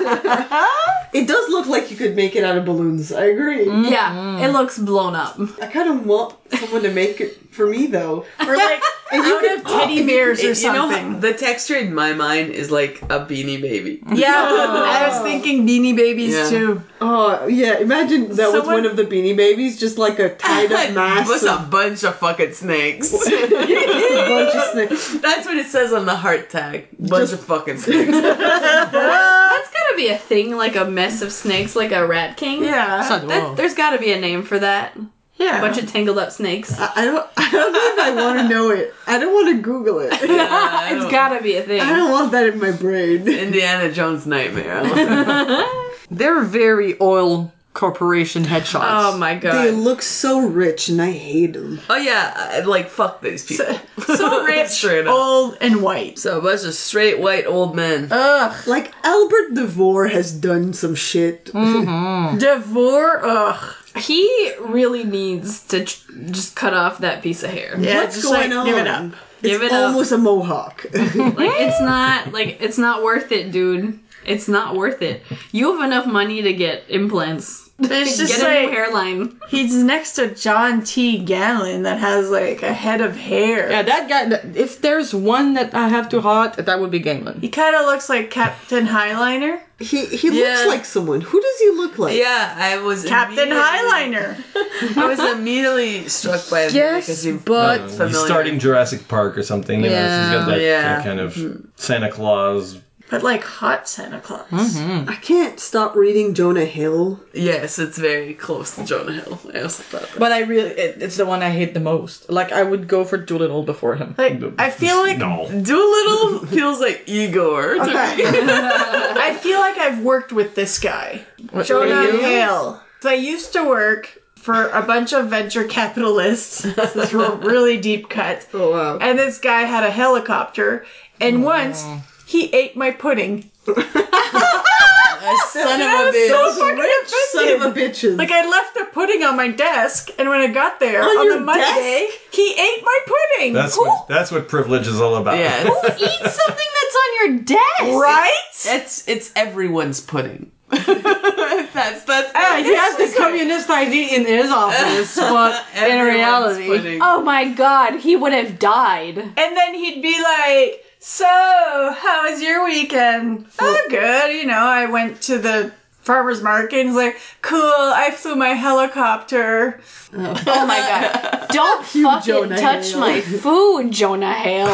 It does look like you could make it out of balloons. I agree. Yeah, it looks blown up. I kind of want someone to make it for me, though. Or like out of teddy bears or You know, something. the texture in my mind is like a Beanie Baby. Yeah, I was thinking Beanie Babies Yeah. too. Oh, yeah. Imagine that was Someone- one of the Beanie Babies, just like a tied up mass. What's of a bunch of fucking snakes? a bunch of snakes. That's what it says on the heart tag. Bunch of fucking snakes. That's gotta be a thing, like a mess of snakes, like a rat king. Yeah. There's gotta be a name for that. Yeah. A bunch of tangled up snakes. I don't know if I want to know it. I don't want to Google it. It's gotta be a thing. I don't want that in my brain. Indiana Jones nightmare. They're very oil corporation headshots. Oh my god. They look so rich, and I hate them. Oh yeah, like fuck these people. So rich, Straight up. old, and white. So a bunch of straight white old men. Ugh. Like Albert DeVore has done some shit. Devore, ugh. He really needs to just cut off that piece of hair. Yeah, What's just going like, on? give it up. Give It's it up. almost a mohawk. It's not worth it, dude. It's not worth it. You have enough money to get implants. It's just Get a like, new hairline. he's next to John T. Gallon that has like a head of hair. Yeah, that guy. If there's one that I have to hot, that would be Galen. He kind of looks like Captain Highliner. He Yeah. looks like someone. Who does he look like? Yeah, I was Captain immediately- Highliner. I was immediately struck by him Yes, because he but- looked He's familiar. starting Jurassic Park or something. You know, so he's got that, Yeah. that kind of Santa Claus. But like hot Santa Claus. I can't stop reading Jonah Hill. Yes, it's very close to Jonah Hill. I also thought that. But I really, it's the one I hate the most. Like, I would go for Doolittle before him. Like, I feel like No. Doolittle feels like Igor. to me. I feel like I've worked with this guy, Jonah Hill. So I used to work for a bunch of venture capitalists. This is a really deep cut. Oh, wow. And this guy had a helicopter, and once he ate my pudding. Son of a bitch. So fucking offended. Son of a bitches. Like, I left the pudding on my desk, and when I got there on your the Monday, he ate my pudding. That's what privilege is all about. Yeah, Eat something that's on your desk. Right? it's everyone's pudding. that's He has the communist ID in his office, but in everyone's reality, pudding. Oh my god, he would have died. And then he'd be like, so, how was your weekend? Oh, good. You know, I went to the farmer's market, and he's like, cool, I flew my helicopter. Oh my god. Don't fucking Jonah touch Hill. my food, Jonah Hill.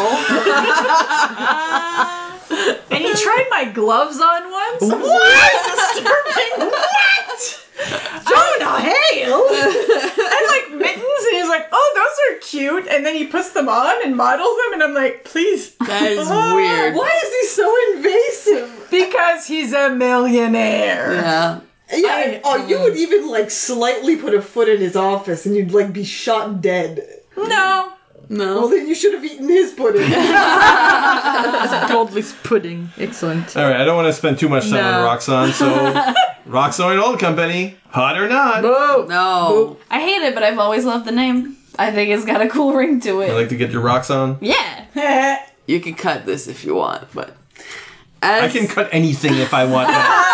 And he tried my gloves on once. What? Disturbing. What? Jonah Hill? I like mittens, and he's like, oh, those are cute. And then he puts them on and models them, and I'm like, please. That is weird. Why is he so invasive? Because he's a millionaire. Yeah. Yeah. You would even like slightly put a foot in his office, and you'd like be shot dead. No. Well, then you should have eaten his pudding. Goldless pudding. Excellent. All right, I don't want to spend too much time on Roxanne, so Roxanne Oil Company, hot or not? No. I hate it, but I've always loved the name. I think it's got a cool ring to I it. like to get your Roxanne. Yeah. You can cut this if you want, but I can cut anything if I want.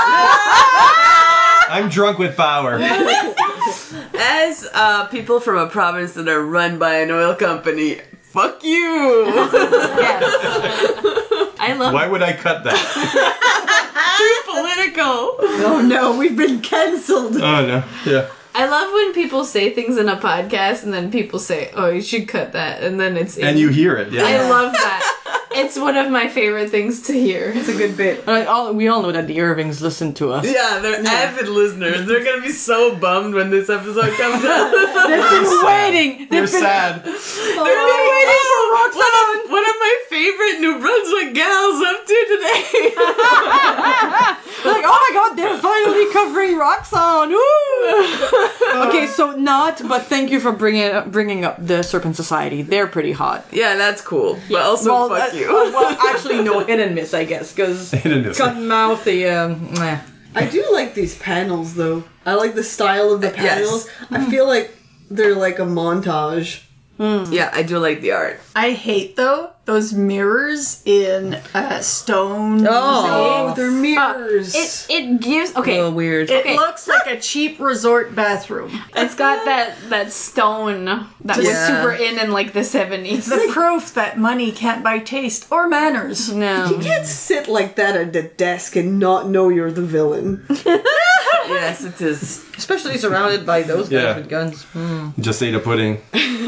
I'm drunk with power. As people from a province that are run by an oil company, fuck you. Yes. I love Why would I cut that? Too political. Oh no, we've been cancelled. Oh no. Yeah. I love when people say things in a podcast and then people say, oh, you should cut that. And then it's in. And you hear it. Yeah. I love that. It's one of my favorite things to hear. It's a good bit. We all know that the Irvings listen to us. Yeah, they're avid listeners. They're gonna be so bummed when this episode comes out. They've been waiting. They're sad. They're waiting for Roxanne. One of my favorite New Brunswick gals up to today. Like, oh my god, they're finally covering Roxanne. Woo! Okay, so but thank you for bringing up the Serpent Society. They're pretty hot. Yeah, that's cool. But also, fuck you. Well, actually, no, hit and miss, I guess, because Hit and miss. Cottonmouth, I do like these panels, though. I like the style of the panels. I feel like they're like a montage. Yeah, I do like the art. I hate, though, those mirrors in stone. Oh, they're mirrors. It gives... A Okay. little weird. It looks like a cheap resort bathroom. It's got that stone that was Yeah. super in like the 70s. The proof that money can't buy taste or manners. No. You can't sit like that at the desk and not know you're the villain. Yes, it is. especially surrounded by those guys Yeah. with guns. Just ate a pudding.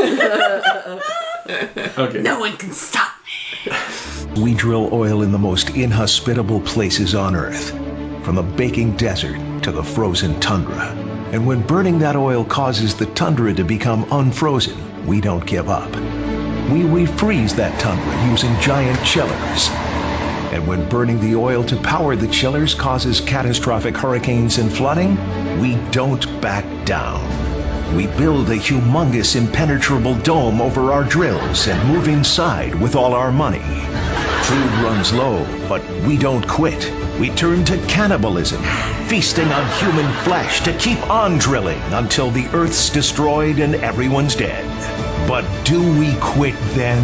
Okay. No one can stop me. We drill oil in the most inhospitable places on Earth, from the baking desert to the frozen tundra. And when burning that oil causes the tundra to become unfrozen, we don't give up. We refreeze that tundra using giant chillers. And when burning the oil to power the chillers causes catastrophic hurricanes and flooding, we don't back down. We build a humongous impenetrable dome over our drills and move inside with all our money. Food runs low, but we don't quit. We turn to cannibalism, feasting on human flesh to keep on drilling until the Earth's destroyed and everyone's dead. But do we quit then?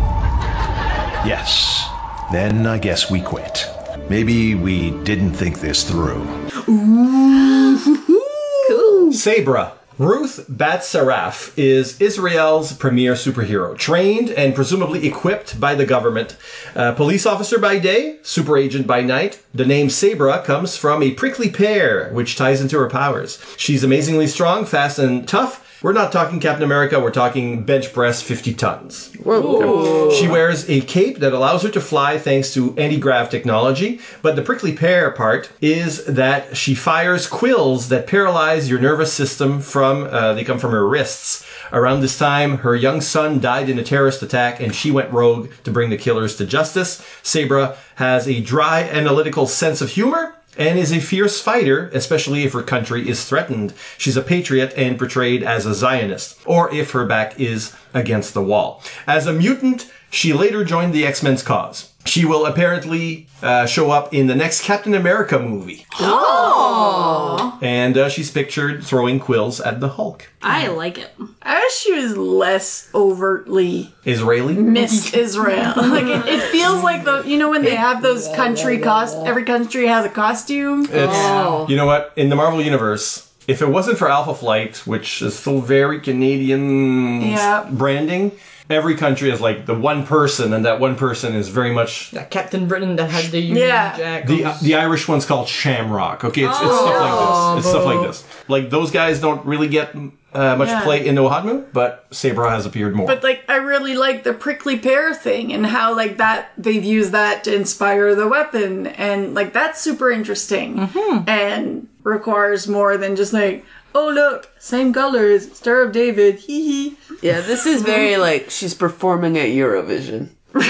Yes. Then I guess we quit. Maybe we didn't think this through. Cool. Sabra. Ruth Bat-Saraf is Israel's premier superhero, trained and presumably equipped by the government. Police officer by day, super agent by night. The name Sabra comes from a prickly pear, which ties into her powers. She's amazingly strong, fast, and tough. We're not talking Captain America, we're talking bench press 50 tons. Whoa. She wears a cape that allows her to fly thanks to anti-grav technology, but the prickly pear part is that she fires quills that paralyze your nervous system they come from her wrists. Around this time, her young son died in a terrorist attack and she went rogue to bring the killers to justice. Sabra has a dry, analytical sense of humor and is a fierce fighter, especially if her country is threatened. She's a patriot and portrayed as a Zionist, or if her back is against the wall. As a mutant, she later joined the X-Men's cause. She will apparently show up in the next Captain America movie. Oh! And she's pictured throwing quills at the Hulk. I like it. I wish she was less overtly Israeli? Miss Israel. Like it feels like when they have those country every country has a costume. You know what? In the Marvel Universe, if it wasn't for Alpha Flight, which is still very Canadian branding, every country is like the one person, and that one person is very much... Captain Britain that had the Union Jack. The Irish one's called Shamrock. Okay, it's stuff like this. It's stuff like this. Like, those guys don't really get much play in Ohadmu, but Sabra has appeared more. But, I really like the prickly pear thing and how, that they've used that to inspire the weapon. And, that's super interesting. Mm-hmm. And requires more than just, oh, look, same colors, Star of David, hee hee. Yeah, this is very she's performing at Eurovision.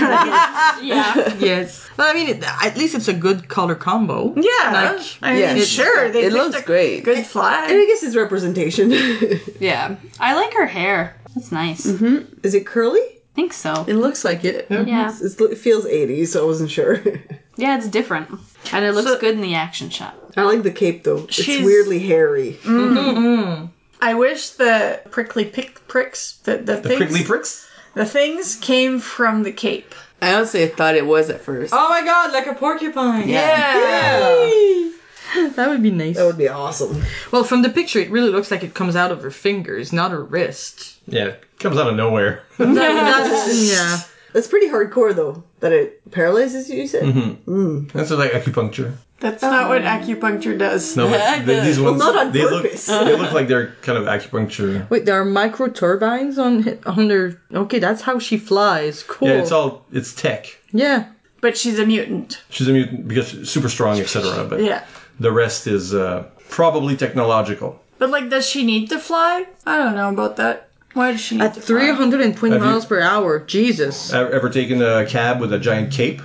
Yes. Well, I mean, at least it's a good color combo. Yeah. Sure. They it looks great. Good flag. And I guess it's representation. Yeah. I like her hair. That's nice. Mm-hmm. Is it curly? I think so. It looks like it. Yeah. It feels 80s, so I wasn't sure. Yeah, it's different. And it looks good in the action shot. I like the cape, though. It's weirdly hairy. Mm-hmm. I wish the prickly pricks, the things, prickly pricks? The things came from the cape. I honestly thought it was at first. Oh my god, like a porcupine. Yeah. That would be nice. That would be awesome. Well, from the picture, it really looks like it comes out of her fingers, not her wrist. Yeah, it comes out of nowhere. Yeah. That's pretty hardcore, though, that it paralyzes you, you said? Mm-hmm. Mm. That's like acupuncture. That's not what acupuncture does. No, but these ones, not on purpose. They look like they're kind of acupuncture. Wait, there are micro turbines on her. Okay, that's how she flies. Cool. Yeah, it's tech. Yeah. But she's a mutant. She's a mutant because she's super strong, etc. But yeah. The rest is probably technological. But does she need to fly? I don't know about that. Why does she need to fly? 320 miles per hour. Jesus. Ever taken a cab with a giant cape?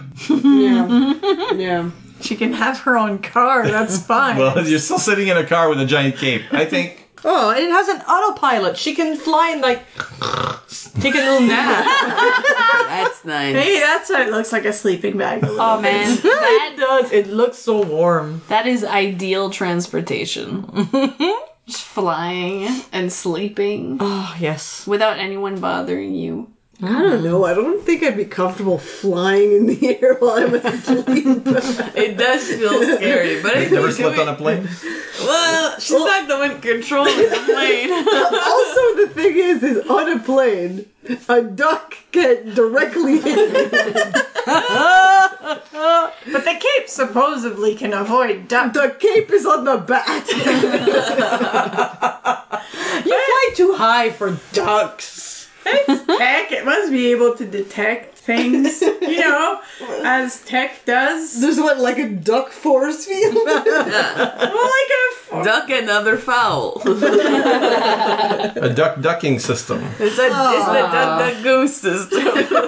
Yeah. She can have her own car. That's fine. Well, you're still sitting in a car with a giant cape. I think. Oh, it has an autopilot. She can fly and take a little nap. That's nice. Hey, that's what it looks like, a sleeping bag. Oh man, It does. It looks so warm. that is ideal transportation. Just flying and sleeping Oh, yes. without anyone bothering you. I don't know. I don't think I'd be comfortable flying in the air while I'm asleep. It does feel scary, but if Never you slept do on a plane? well, she's not the one controlling the plane. Also, the thing is on a plane, a duck can directly hit me. But the cape supposedly can avoid duck. The cape is on the bat. You fly too high for ducks. Tech, it must be able to detect things, as tech does. There's like a duck force field. Duck and other fowl. A ducking system. It's the duck goose system.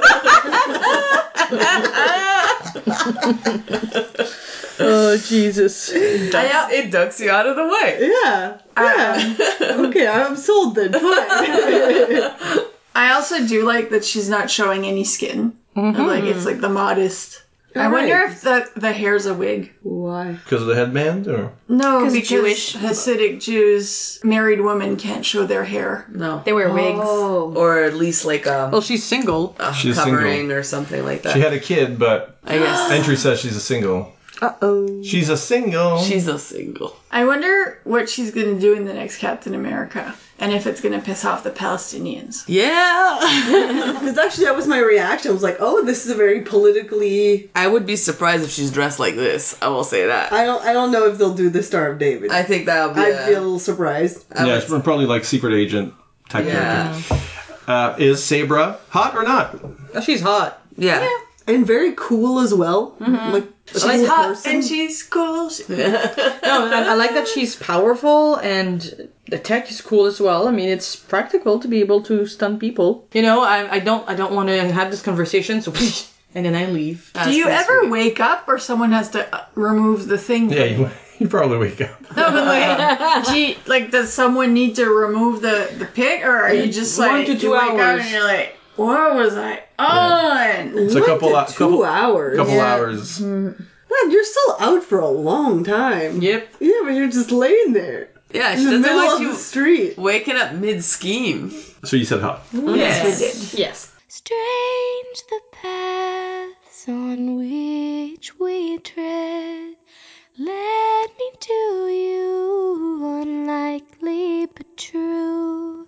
Oh, Jesus. It ducks you out of the way. Yeah. Okay, I'm sold then. Fine. I also do like that she's not showing any skin. It's the modest. I wonder if the hair's a wig. Why? Because of the headband? Or? No, because Jewish. Hasidic Jews, married women can't show their hair. No. They wear wigs. Or at least Well, she's single. She's covering single. or something like that. She had a kid, but I guess. Entry says she's a single. Uh-oh. She's a single. She's a single. I wonder what she's going to do in the next Captain America. And if it's going to piss off the Palestinians. Yeah. Because actually that was my reaction. I was like, oh, this is a very politically... I would be surprised if she's dressed like this. I will say that. I don't know if they'll do the Star of David. I think that'll be I'd be a little surprised. Yeah, it's probably like secret agent type character. Is Sabra hot or not? Oh, she's hot. Yeah. And very cool as well. Like, She's cool hot person. and she's cool. No, I like that she's powerful and the tech is cool as well. I mean, it's practical to be able to stun people. I don't want to have this conversation, so And then I leave. Do you ever wake up or someone has to remove the thing? Yeah, you probably wake up. No, but does someone need to remove the pig, or are you just 1 to 2 you wake up hours. and you're like, what was I on? It's a couple hours. couple Yeah. hours. Man, you're still out for a long time. Yep. Yeah, but you're just laying there Yeah, in she the doesn't middle want of you the street. waking up mid-scheme. So you said hot. Yes, we did. Yes. Strange the paths on which we tread, led me to you, unlikely but true.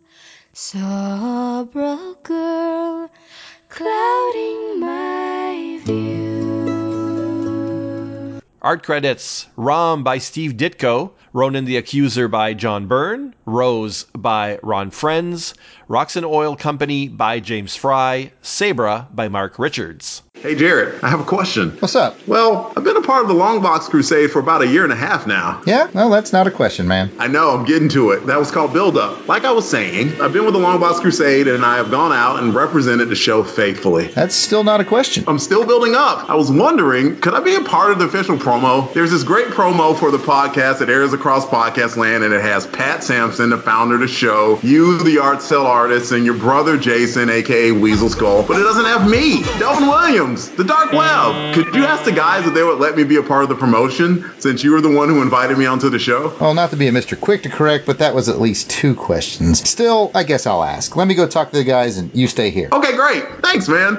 Saw girl clouding my view. Art credits: Rom by Steve Ditko, Ronan the Accuser by John Byrne, Rose by Ron Frenz, Roxon Oil Company by James Fry, Sabra by Mark Richards. Hey Jared, I have a question. What's up? Well, I've been a part of the Longbox Crusade for about 1.5 years now. Yeah? Well, that's not a question, man. I know, I'm getting to it. That was called Build Up. Like I was saying, I've been with the Longbox Crusade and I have gone out and represented the show faithfully. That's still not a question. I'm still building up. I was wondering, could I be a part of the official promo? There's this great promo for the podcast that airs across podcast land, and it has Pat Sampson, the founder of the show, you, the art cell artist, and your brother Jason, aka Weasel Skull. But it doesn't have me, Delvin Williams, the Dark Web. Could you ask the guys if they would let me be a part of the promotion, since you were the one who invited me onto the show? Well, not to be a Mr. Quick to correct, but that was at least 2 questions. Still, I guess I'll ask. Let me go talk to the guys and you stay here. Okay, great. Thanks, man.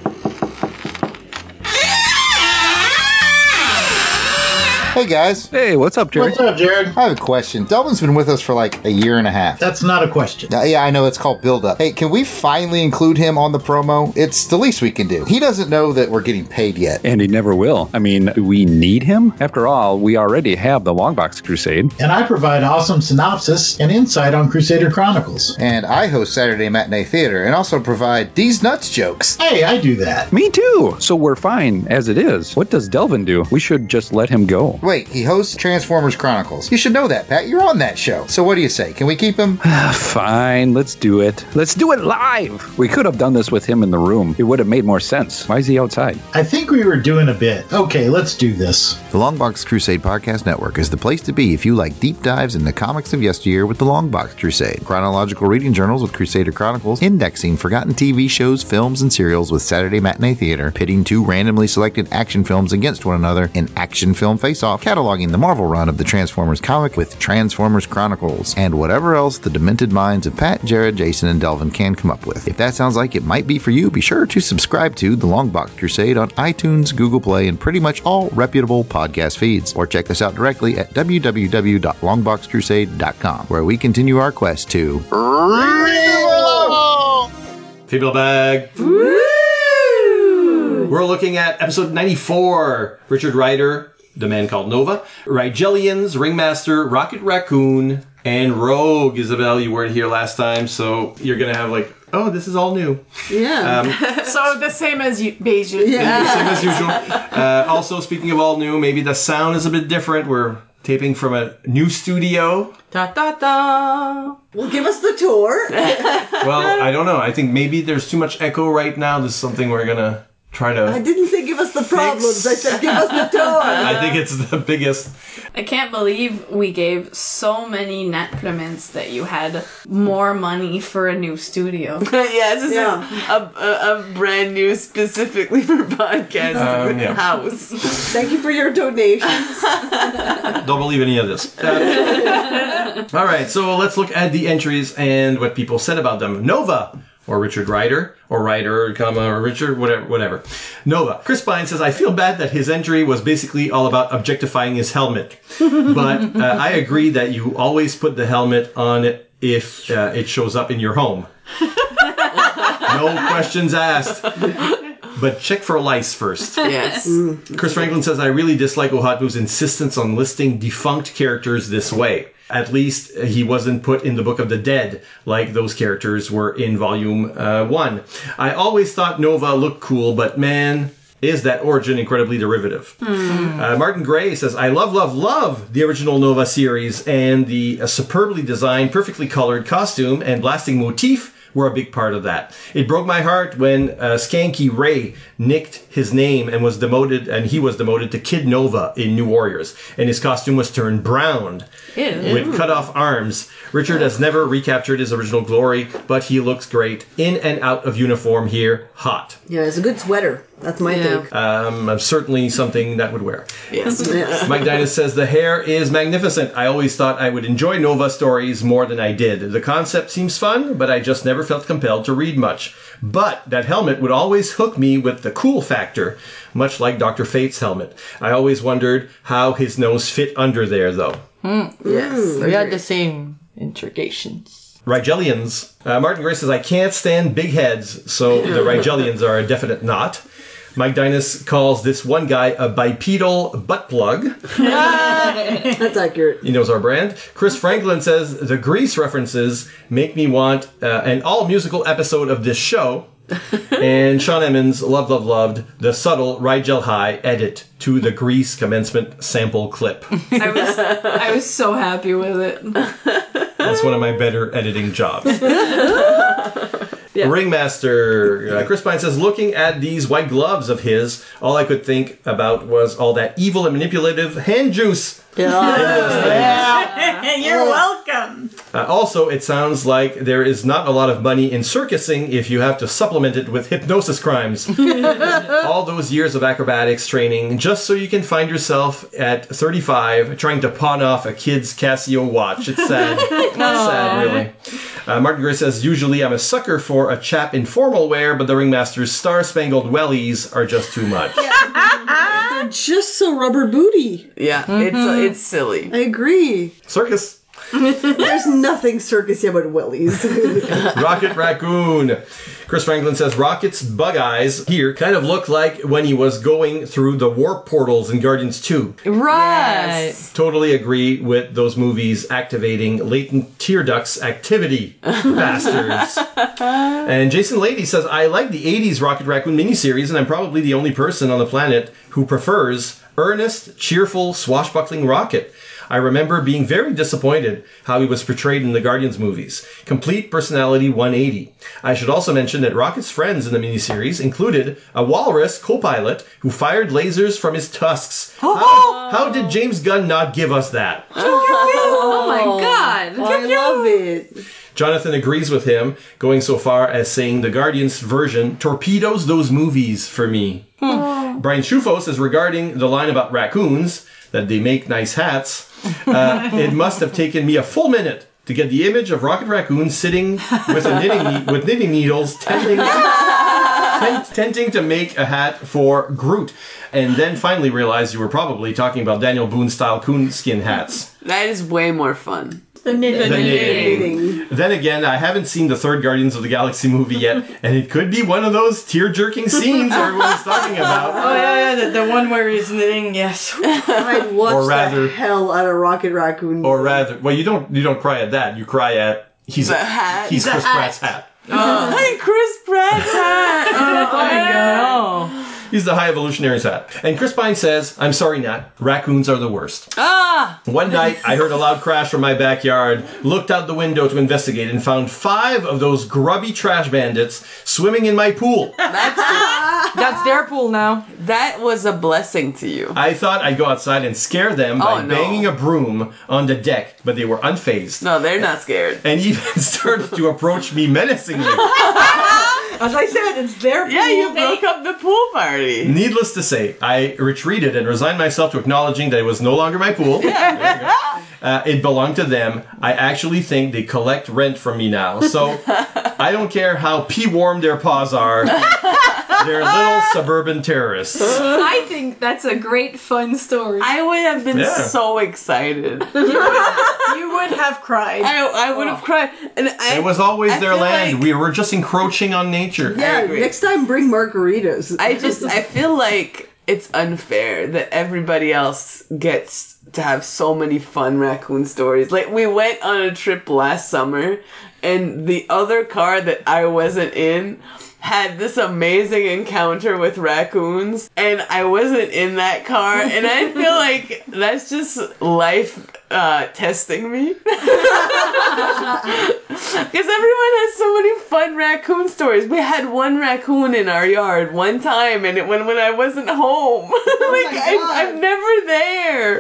Hey guys. Hey, what's up, Jared? What's up, Jared? I have a question. Delvin's been with us for like 1.5 years. That's not a question. Yeah, I know, it's called Build Up. Hey, can we finally include him on the promo? It's the least we can do. He doesn't know that we're getting paid yet. And he never will. I mean, we need him? After all, we already have the Longbox Crusade. And I provide awesome synopsis and insight on Crusader Chronicles. And I host Saturday Matinee Theater and also provide These Nuts jokes. Hey, I do that. Me too. So we're fine as it is. What does Delvin do? We should just let him go. Wait, he hosts Transformers Chronicles. You should know that, Pat. You're on that show. So what do you say? Can we keep him? Fine, let's do it. Let's do it live. We could have done this with him in the room. It would have made more sense. Why is he outside? I think we were doing a bit. Okay, let's do this. The Longbox Crusade Podcast Network is the place to be if you like deep dives into comics of yesteryear with the Longbox Crusade, chronological reading journals with Crusader Chronicles, indexing forgotten TV shows, films, and serials with Saturday Matinee Theater, pitting 2 randomly selected action films against one another in Action Film Face-Off, cataloging the Marvel run of the Transformers comic with Transformers Chronicles, and whatever else the demented minds of Pat, Jared, Jason, and Delvin can come up with. If that sounds like it might be for you, be sure to subscribe to The Longbox Crusade on iTunes, Google Play, and pretty much all reputable podcast feeds. Or check us out directly at www.longboxcrusade.com, where we continue our quest to Female Bag. We're looking at episode 94. Richard Rider, The Man Called Nova, Rigelians, Ringmaster, Rocket Raccoon, and Rogue. Isabel, you weren't here last time, so you're going to have like, oh, this is all new. Yeah. So the same as Beijing. Yeah. Same as usual. Also, speaking of all new, maybe the sound is a bit different. We're taping from a new studio. Da da da. Well, give us the tour. Well, I don't know. I think maybe there's too much echo right now. This is something we're going to try to... I didn't say give us the problems. I said give us the tour. I think it's the biggest... I can't believe we gave so many netplements that you had more money for a new studio. This is a brand new specifically for podcasting house. Thank you for your donations. Don't believe any of this. All right, so let's look at the entries and what people said about them. Nova, or Richard Rider, or Rider, or Richard, whatever. Nova. Chris Pine says, I feel bad that his entry was basically all about objectifying his helmet. But I agree that you always put the helmet on it if it shows up in your home. No questions asked. But check for lice first. Yes. Chris Franklin says, I really dislike Ohatu's insistence on listing defunct characters this way. At least he wasn't put in the Book of the Dead like those characters were in Volume 1. I always thought Nova looked cool, but man, is that origin incredibly derivative. Martin Gray says, I love the original Nova series and the superbly designed, perfectly colored costume and blasting motif were a big part of that. It broke my heart when Skanky Ray nicked his name and he was demoted to Kid Nova in New Warriors, and his costume was turned brown with cut off arms. Richard has never recaptured his original glory, but he looks great in and out of uniform here. Hot. Yeah, it's a good sweater. That's my take. Certainly something that would wear. Yes. Mike Dinas says, the hair is magnificent. I always thought I would enjoy Nova stories more than I did. The concept seems fun, but I just never felt compelled to read much. But that helmet would always hook me with the cool factor, much like Dr. Fate's helmet. I always wondered how his nose fit under there, though. Yes. We had the same interrogations. Rigelians. Martin Gray says, I can't stand big heads, so the Rigelians are a definite not. Mike Dinas calls this one guy a bipedal butt plug. That's accurate. He knows our brand. Chris Franklin says, the Grease references make me want an all-musical episode of this show. And Sean Emmons loved the subtle Rigel High edit to the Grease commencement sample clip. I was so happy with it. That's one of my better editing jobs. Ringmaster Chris Pine says, looking at these white gloves of his, all I could think about was all that evil and manipulative hand juice. You're welcome. Also, it sounds like there is not a lot of money in circusing if you have to supplement it with hypnosis crimes. All those years of acrobatics training just so you can find yourself at 35 trying to pawn off a kid's Casio watch. It's sad. Sad, really. Martin Gray says, usually I'm a sucker for a chap in formal wear, but the Ringmaster's star-spangled wellies are just too much. They're just so rubber booty. Yeah, it's silly. I agree. Circus. There's nothing circusy about wellies. Rocket Raccoon. Chris Franklin says, Rocket's bug eyes here kind of look like when he was going through the warp portals in Guardians 2. Right. Yes. Totally agree with those movies activating latent tear ducts activity. Bastards. And Jason Lady says, I like the 80s Rocket Raccoon miniseries, and I'm probably the only person on the planet who prefers earnest, cheerful, swashbuckling Rocket. I remember being very disappointed how he was portrayed in the Guardians movies. Complete personality 180. I should also mention that Rocket's friends in the miniseries included a walrus co-pilot who fired lasers from his tusks. How did James Gunn not give us that? Oh my god. I love it. Jonathan agrees with him, going so far as saying the Guardians version torpedoes those movies for me. Brian Schufo says, regarding the line about raccoons, that they make nice hats, it must have taken me a full minute to get the image of Rocket Raccoon sitting with knitting needles tenting to make a hat for Groot, and then finally realized you were probably talking about Daniel Boone-style coonskin hats. That is way more fun. The knitting. Then again, I haven't seen the third Guardians of the Galaxy movie yet, and it could be one of those tear-jerking scenes everyone's talking about. Oh, yeah, the one where he's knitting, yes. I'd watch the hell out of Rocket Raccoon. Or rather, well, you don't cry at that. You cry at the hat. He's Chris Pratt's hat. Hey, Chris Pratt's hat. Oh my god. He's the High Evolutionary's hat. And Chris Pine says, I'm sorry, Nat. Raccoons are the worst. One night, I heard a loud crash from my backyard, looked out the window to investigate, and found 5 of those grubby trash bandits swimming in my pool. That's their pool now. That was a blessing to you. I thought I'd go outside and scare them by banging a broom on the deck, but they were unfazed. No, they're not scared. And even started to approach me menacingly. As I said, it's their pool. Yeah, you broke up the pool party. Needless to say, I retreated and resigned myself to acknowledging that it was no longer my pool. It belonged to them. I actually think they collect rent from me now. So I don't care how pee-warm their paws are. They're little suburban terrorists. I think that's a great, fun story. I would have been so excited. You would have cried. I would have cried. And it was always their land. Like we were just encroaching on nature. Yeah, next time bring margaritas. I feel like it's unfair that everybody else gets to have so many fun raccoon stories. Like, we went on a trip last summer, and the other car that I wasn't in had this amazing encounter with raccoons, and I wasn't in that car, and I feel like that's just life testing me. Because everyone has so many fun raccoon stories. We had one raccoon in our yard one time, and when I wasn't home. I'm never there.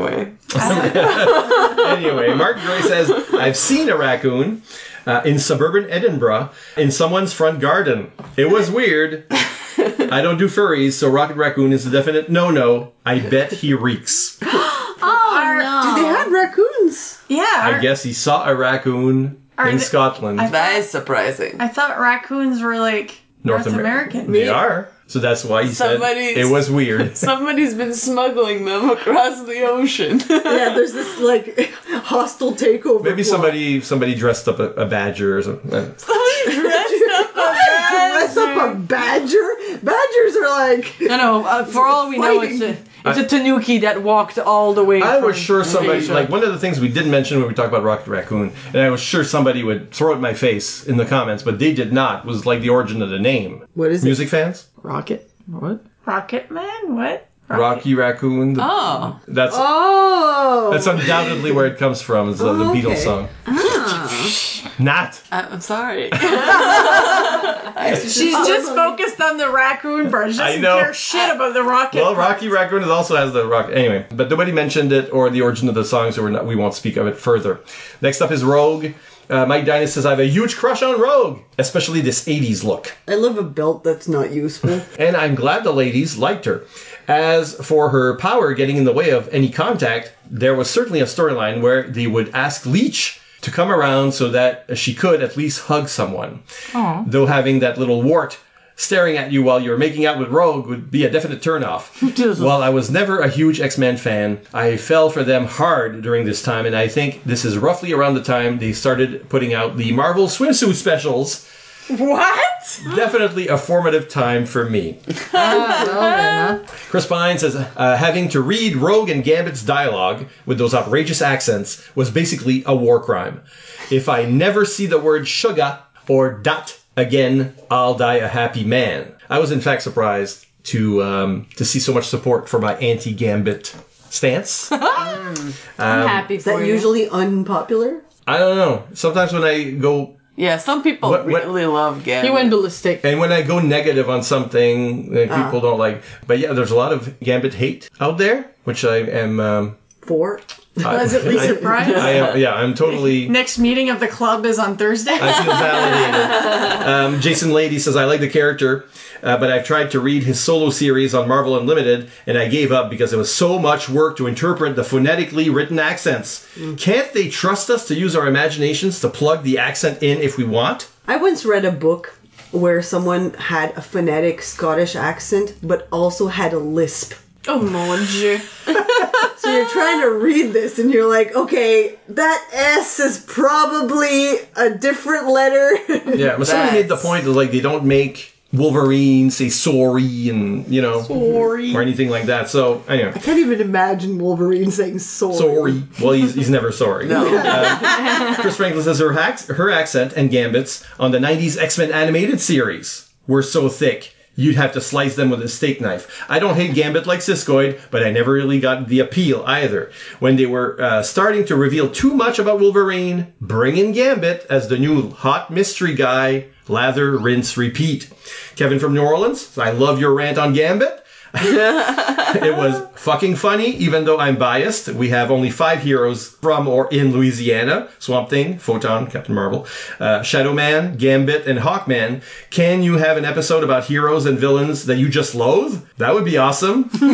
Anyway, Mark Gray says, I've seen a raccoon in suburban Edinburgh in someone's front garden. It was weird. I don't do furries, so Rocket Raccoon is a definite no-no. I bet he reeks. No. Do they have raccoons? Yeah. I guess he saw a raccoon in Scotland. That is surprising. I thought raccoons were like North American. They are. So that's why he said it was weird. Somebody's been smuggling them across the ocean. Yeah, there's this like hostile takeover. Maybe somebody dressed up a badger or something. Dressed up a badger? Badgers are like... No, for all we know, it's a tanuki that walked all the way I was sure somebody, Asia. like one of the things we didn't mention when we talked about Rocket Raccoon, and I was sure somebody would throw it in my face in the comments, but they did not, was like the origin of the name. What is Music fans? Rocket? What? Rocket Man? What? Rocky Raccoon. That's undoubtedly where it comes from. It's the Beatles song. Not. I'm sorry. She's just focused on the raccoon part. She doesn't care shit about the rocket. Well, Rocky Raccoon also has the rocket. Anyway, but nobody mentioned it or the origin of the song, so we won't speak of it further. Next up is Rogue. Mike Dynas says, I have a huge crush on Rogue, especially this 80s look. I love a belt that's not useful. And I'm glad the ladies liked her. As for her power getting in the way of any contact, there was certainly a storyline where they would ask Leech to come around so that she could at least hug someone. Aww. Though having that little wart staring at you while you're making out with Rogue would be a definite turnoff. While I was never a huge X-Men fan, I fell for them hard during this time, and I think this is roughly around the time they started putting out the Marvel swimsuit specials. What? Definitely a formative time for me. Chris Pine says, having to read Rogue and Gambit's dialogue with those outrageous accents was basically a war crime. If I never see the word sugar or dot again, I'll die a happy man. I was in fact surprised to see so much support for my anti-Gambit stance. I'm happy for you. Is that usually unpopular? I don't know. Sometimes when I go... Yeah, some people really love Gambit. He went ballistic. And when I go negative on something that people don't like... But yeah, there's a lot of Gambit hate out there, which I am... for? Pleasantly surprised? I'm totally... Next meeting of the club is on Thursday. I feel validated. Jason Lady says, I like the character, but I've tried to read his solo series on Marvel Unlimited, and I gave up because it was so much work to interpret the phonetically written accents. Can't they trust us to use our imaginations to plug the accent in if we want? I once read a book where someone had a phonetic Scottish accent, but also had a lisp. Oh mon dieu. So you're trying to read this and you're like, okay, that S is probably a different letter. Yeah, but somebody made the point that like they don't make Wolverine say sorry and, you know, sorry or anything like that. So, anyway. I can't even imagine Wolverine saying sorry. Sorry. Well, he's never sorry. No. Chris Franklin says her accent and Gambit's on the 90s X-Men animated series were so thick. You'd have to slice them with a steak knife. I don't hate Gambit like Siskoid, but I never really got the appeal either. When they were starting to reveal too much about Wolverine, bring in Gambit as the new hot mystery guy. Lather, rinse, repeat. Kevin from New Orleans, I love your rant on Gambit. It was fucking funny, even though I'm biased. We have only 5 heroes from or in Louisiana. Swamp Thing, Photon, Captain Marvel, Shadow Man, Gambit, and Hawkman. Can you have an episode about heroes and villains that you just loathe? That would be awesome. You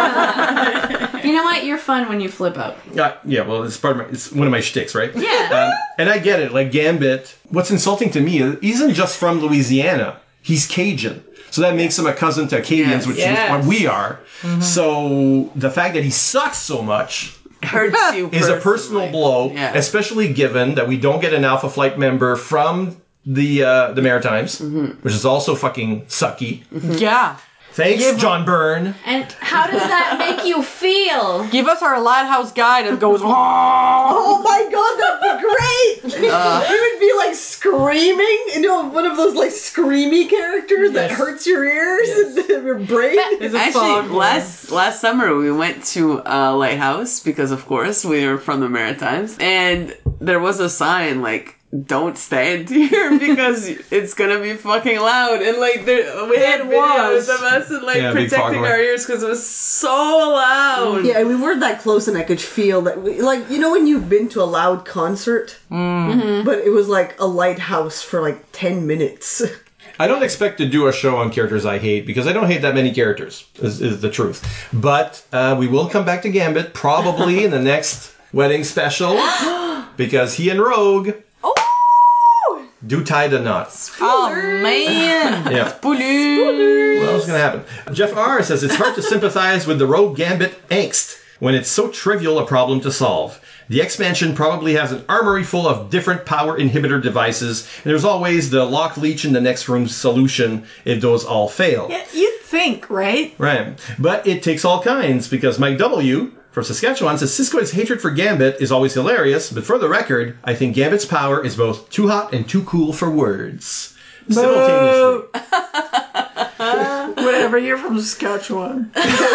know what? You're fun when you flip out. Yeah, well, it's it's one of my shticks, right? Yeah. And I get it. Like Gambit, what's insulting to me is he isn't just from Louisiana. He's Cajun. So that makes him a cousin to Acadians, which is what we are. Mm-hmm. So the fact that he sucks so much hurts you is a personal blow, especially given that we don't get an Alpha Flight member from the Maritimes, which is also fucking sucky. Yeah. Thanks, John Byrne. And how does that make you feel? Give us our lighthouse guy that goes. Oh my god, that'd be great! He would be like screaming, one of those like screamy characters that hurts your ears and your brain. Actually, last summer we went to a lighthouse because, of course, we were from the Maritimes, and there was a sign like, don't stand here because it's gonna be fucking loud, and like we had videos of us and like protecting our ears because it was so loud. Yeah, we weren't that close, and I could feel that. When you've been to a loud concert, but it was like a lighthouse for like 10 minutes. I don't expect to do a show on characters I hate because I don't hate that many characters, is the truth. But we will come back to Gambit probably in the next wedding special because he and Rogue do tie the knots. Oh man! Yeah. Spoilers! What else is going to happen? Jeff R. says it's hard to sympathize with the Rogue Gambit angst when it's so trivial a problem to solve. The expansion probably has an armory full of different power inhibitor devices, and there's always the lock leech in the next room solution if those all fail. Yeah, you'd think, right? Right. But it takes all kinds, because Mike W. from Saskatchewan says Siskoid's hatred for Gambit is always hilarious, but for the record, I think Gambit's power is both too hot and too cool for words. Simultaneously. Whatever, you're from Saskatchewan.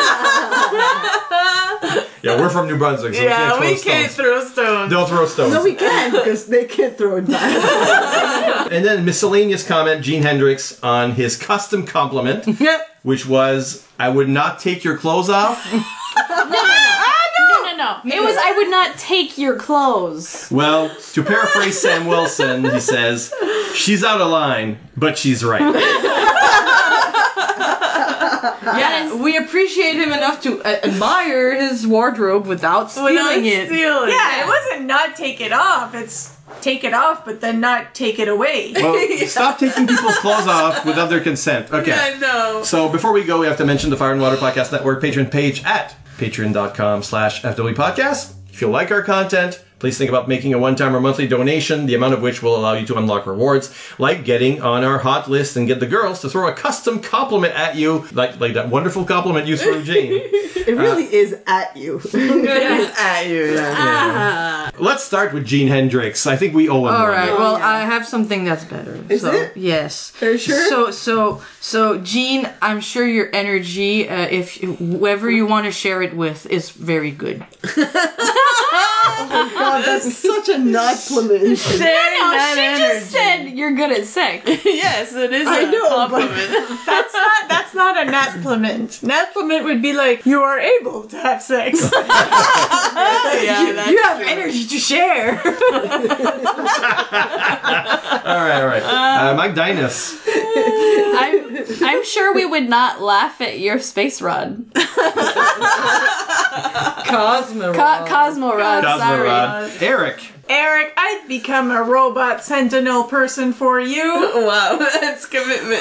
Yeah, we're from New Brunswick, so we can't throw stones. Don't throw stones. No, we can, because they can't throw it back. And then miscellaneous comment, Gene Hendricks, on his custom compliment, which was, I would not take your clothes off. No. It was, I would not take your clothes. Well, to paraphrase Sam Wilson, he says, she's out of line, but she's right. Yeah, we appreciate him enough to admire his wardrobe without stealing it. Yeah, it wasn't not take it off. It's take it off, but then not take it away. Well, stop taking people's clothes off without their consent. Okay. Yeah, no. So before we go, we have to mention the Fire and Water Podcast Network Patreon page at patreon.com/FW Podcast. If you like our content, please think about making a one-time or monthly donation, the amount of which will allow you to unlock rewards, like getting on our hot list and get the girls to throw a custom compliment at you, like that wonderful compliment you threw Jane. It really is at you. It's at you, yeah. Let's start with Gene Hendricks. I think we owe him All one. right. Well, I have something that's better. Is it? Yes. Are you sure? So, Gene, I'm sure your energy, if whoever you want to share it with, is very good. Oh God, that's such a compliment. She just said you're good at sex. Yes, it is. I know, compliment. That's not a compliment. Compliment would be like, you are able to have sex. Yeah, You have energy to share. All right. Mike Dynas. I'm sure we would not laugh at your space rod. Cosmorod. Sorry. Eric, I'd become a robot sentinel person for you. Wow, that's commitment.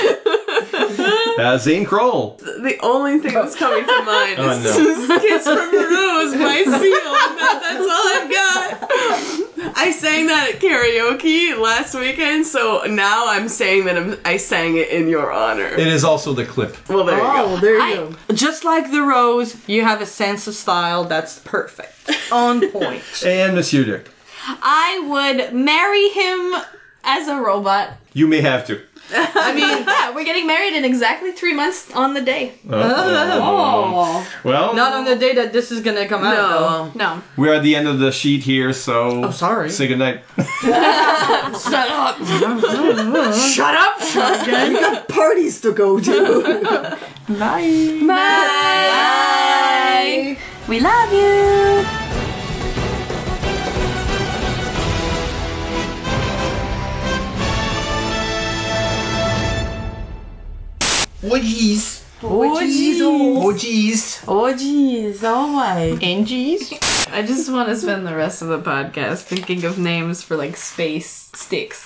Zane Kroll. The only thing that's coming to mind is no. Kiss from a Rose by Seal. That's all I've got. I sang that at karaoke last weekend, so now I'm saying that I sang it in your honor. It is also the clip. Well, there you go. There you go. Just like the Rose, you have a sense of style that's perfect. On point. And Monsieur Duc. I would marry him as a robot. You may have to. I mean, yeah, we're getting married in exactly 3 months on the day. Oh. Well, Not on the day that this is gonna come out. No. we're at the end of the sheet here, so... Oh, sorry. Say goodnight. Shut up. Shut up, shotgun. You got parties to go to. Bye. Bye. We love you. Orgies. Oh, jeez. Orgies. Oh, my. NGs? I just want to spend the rest of the podcast thinking of names for like space sticks.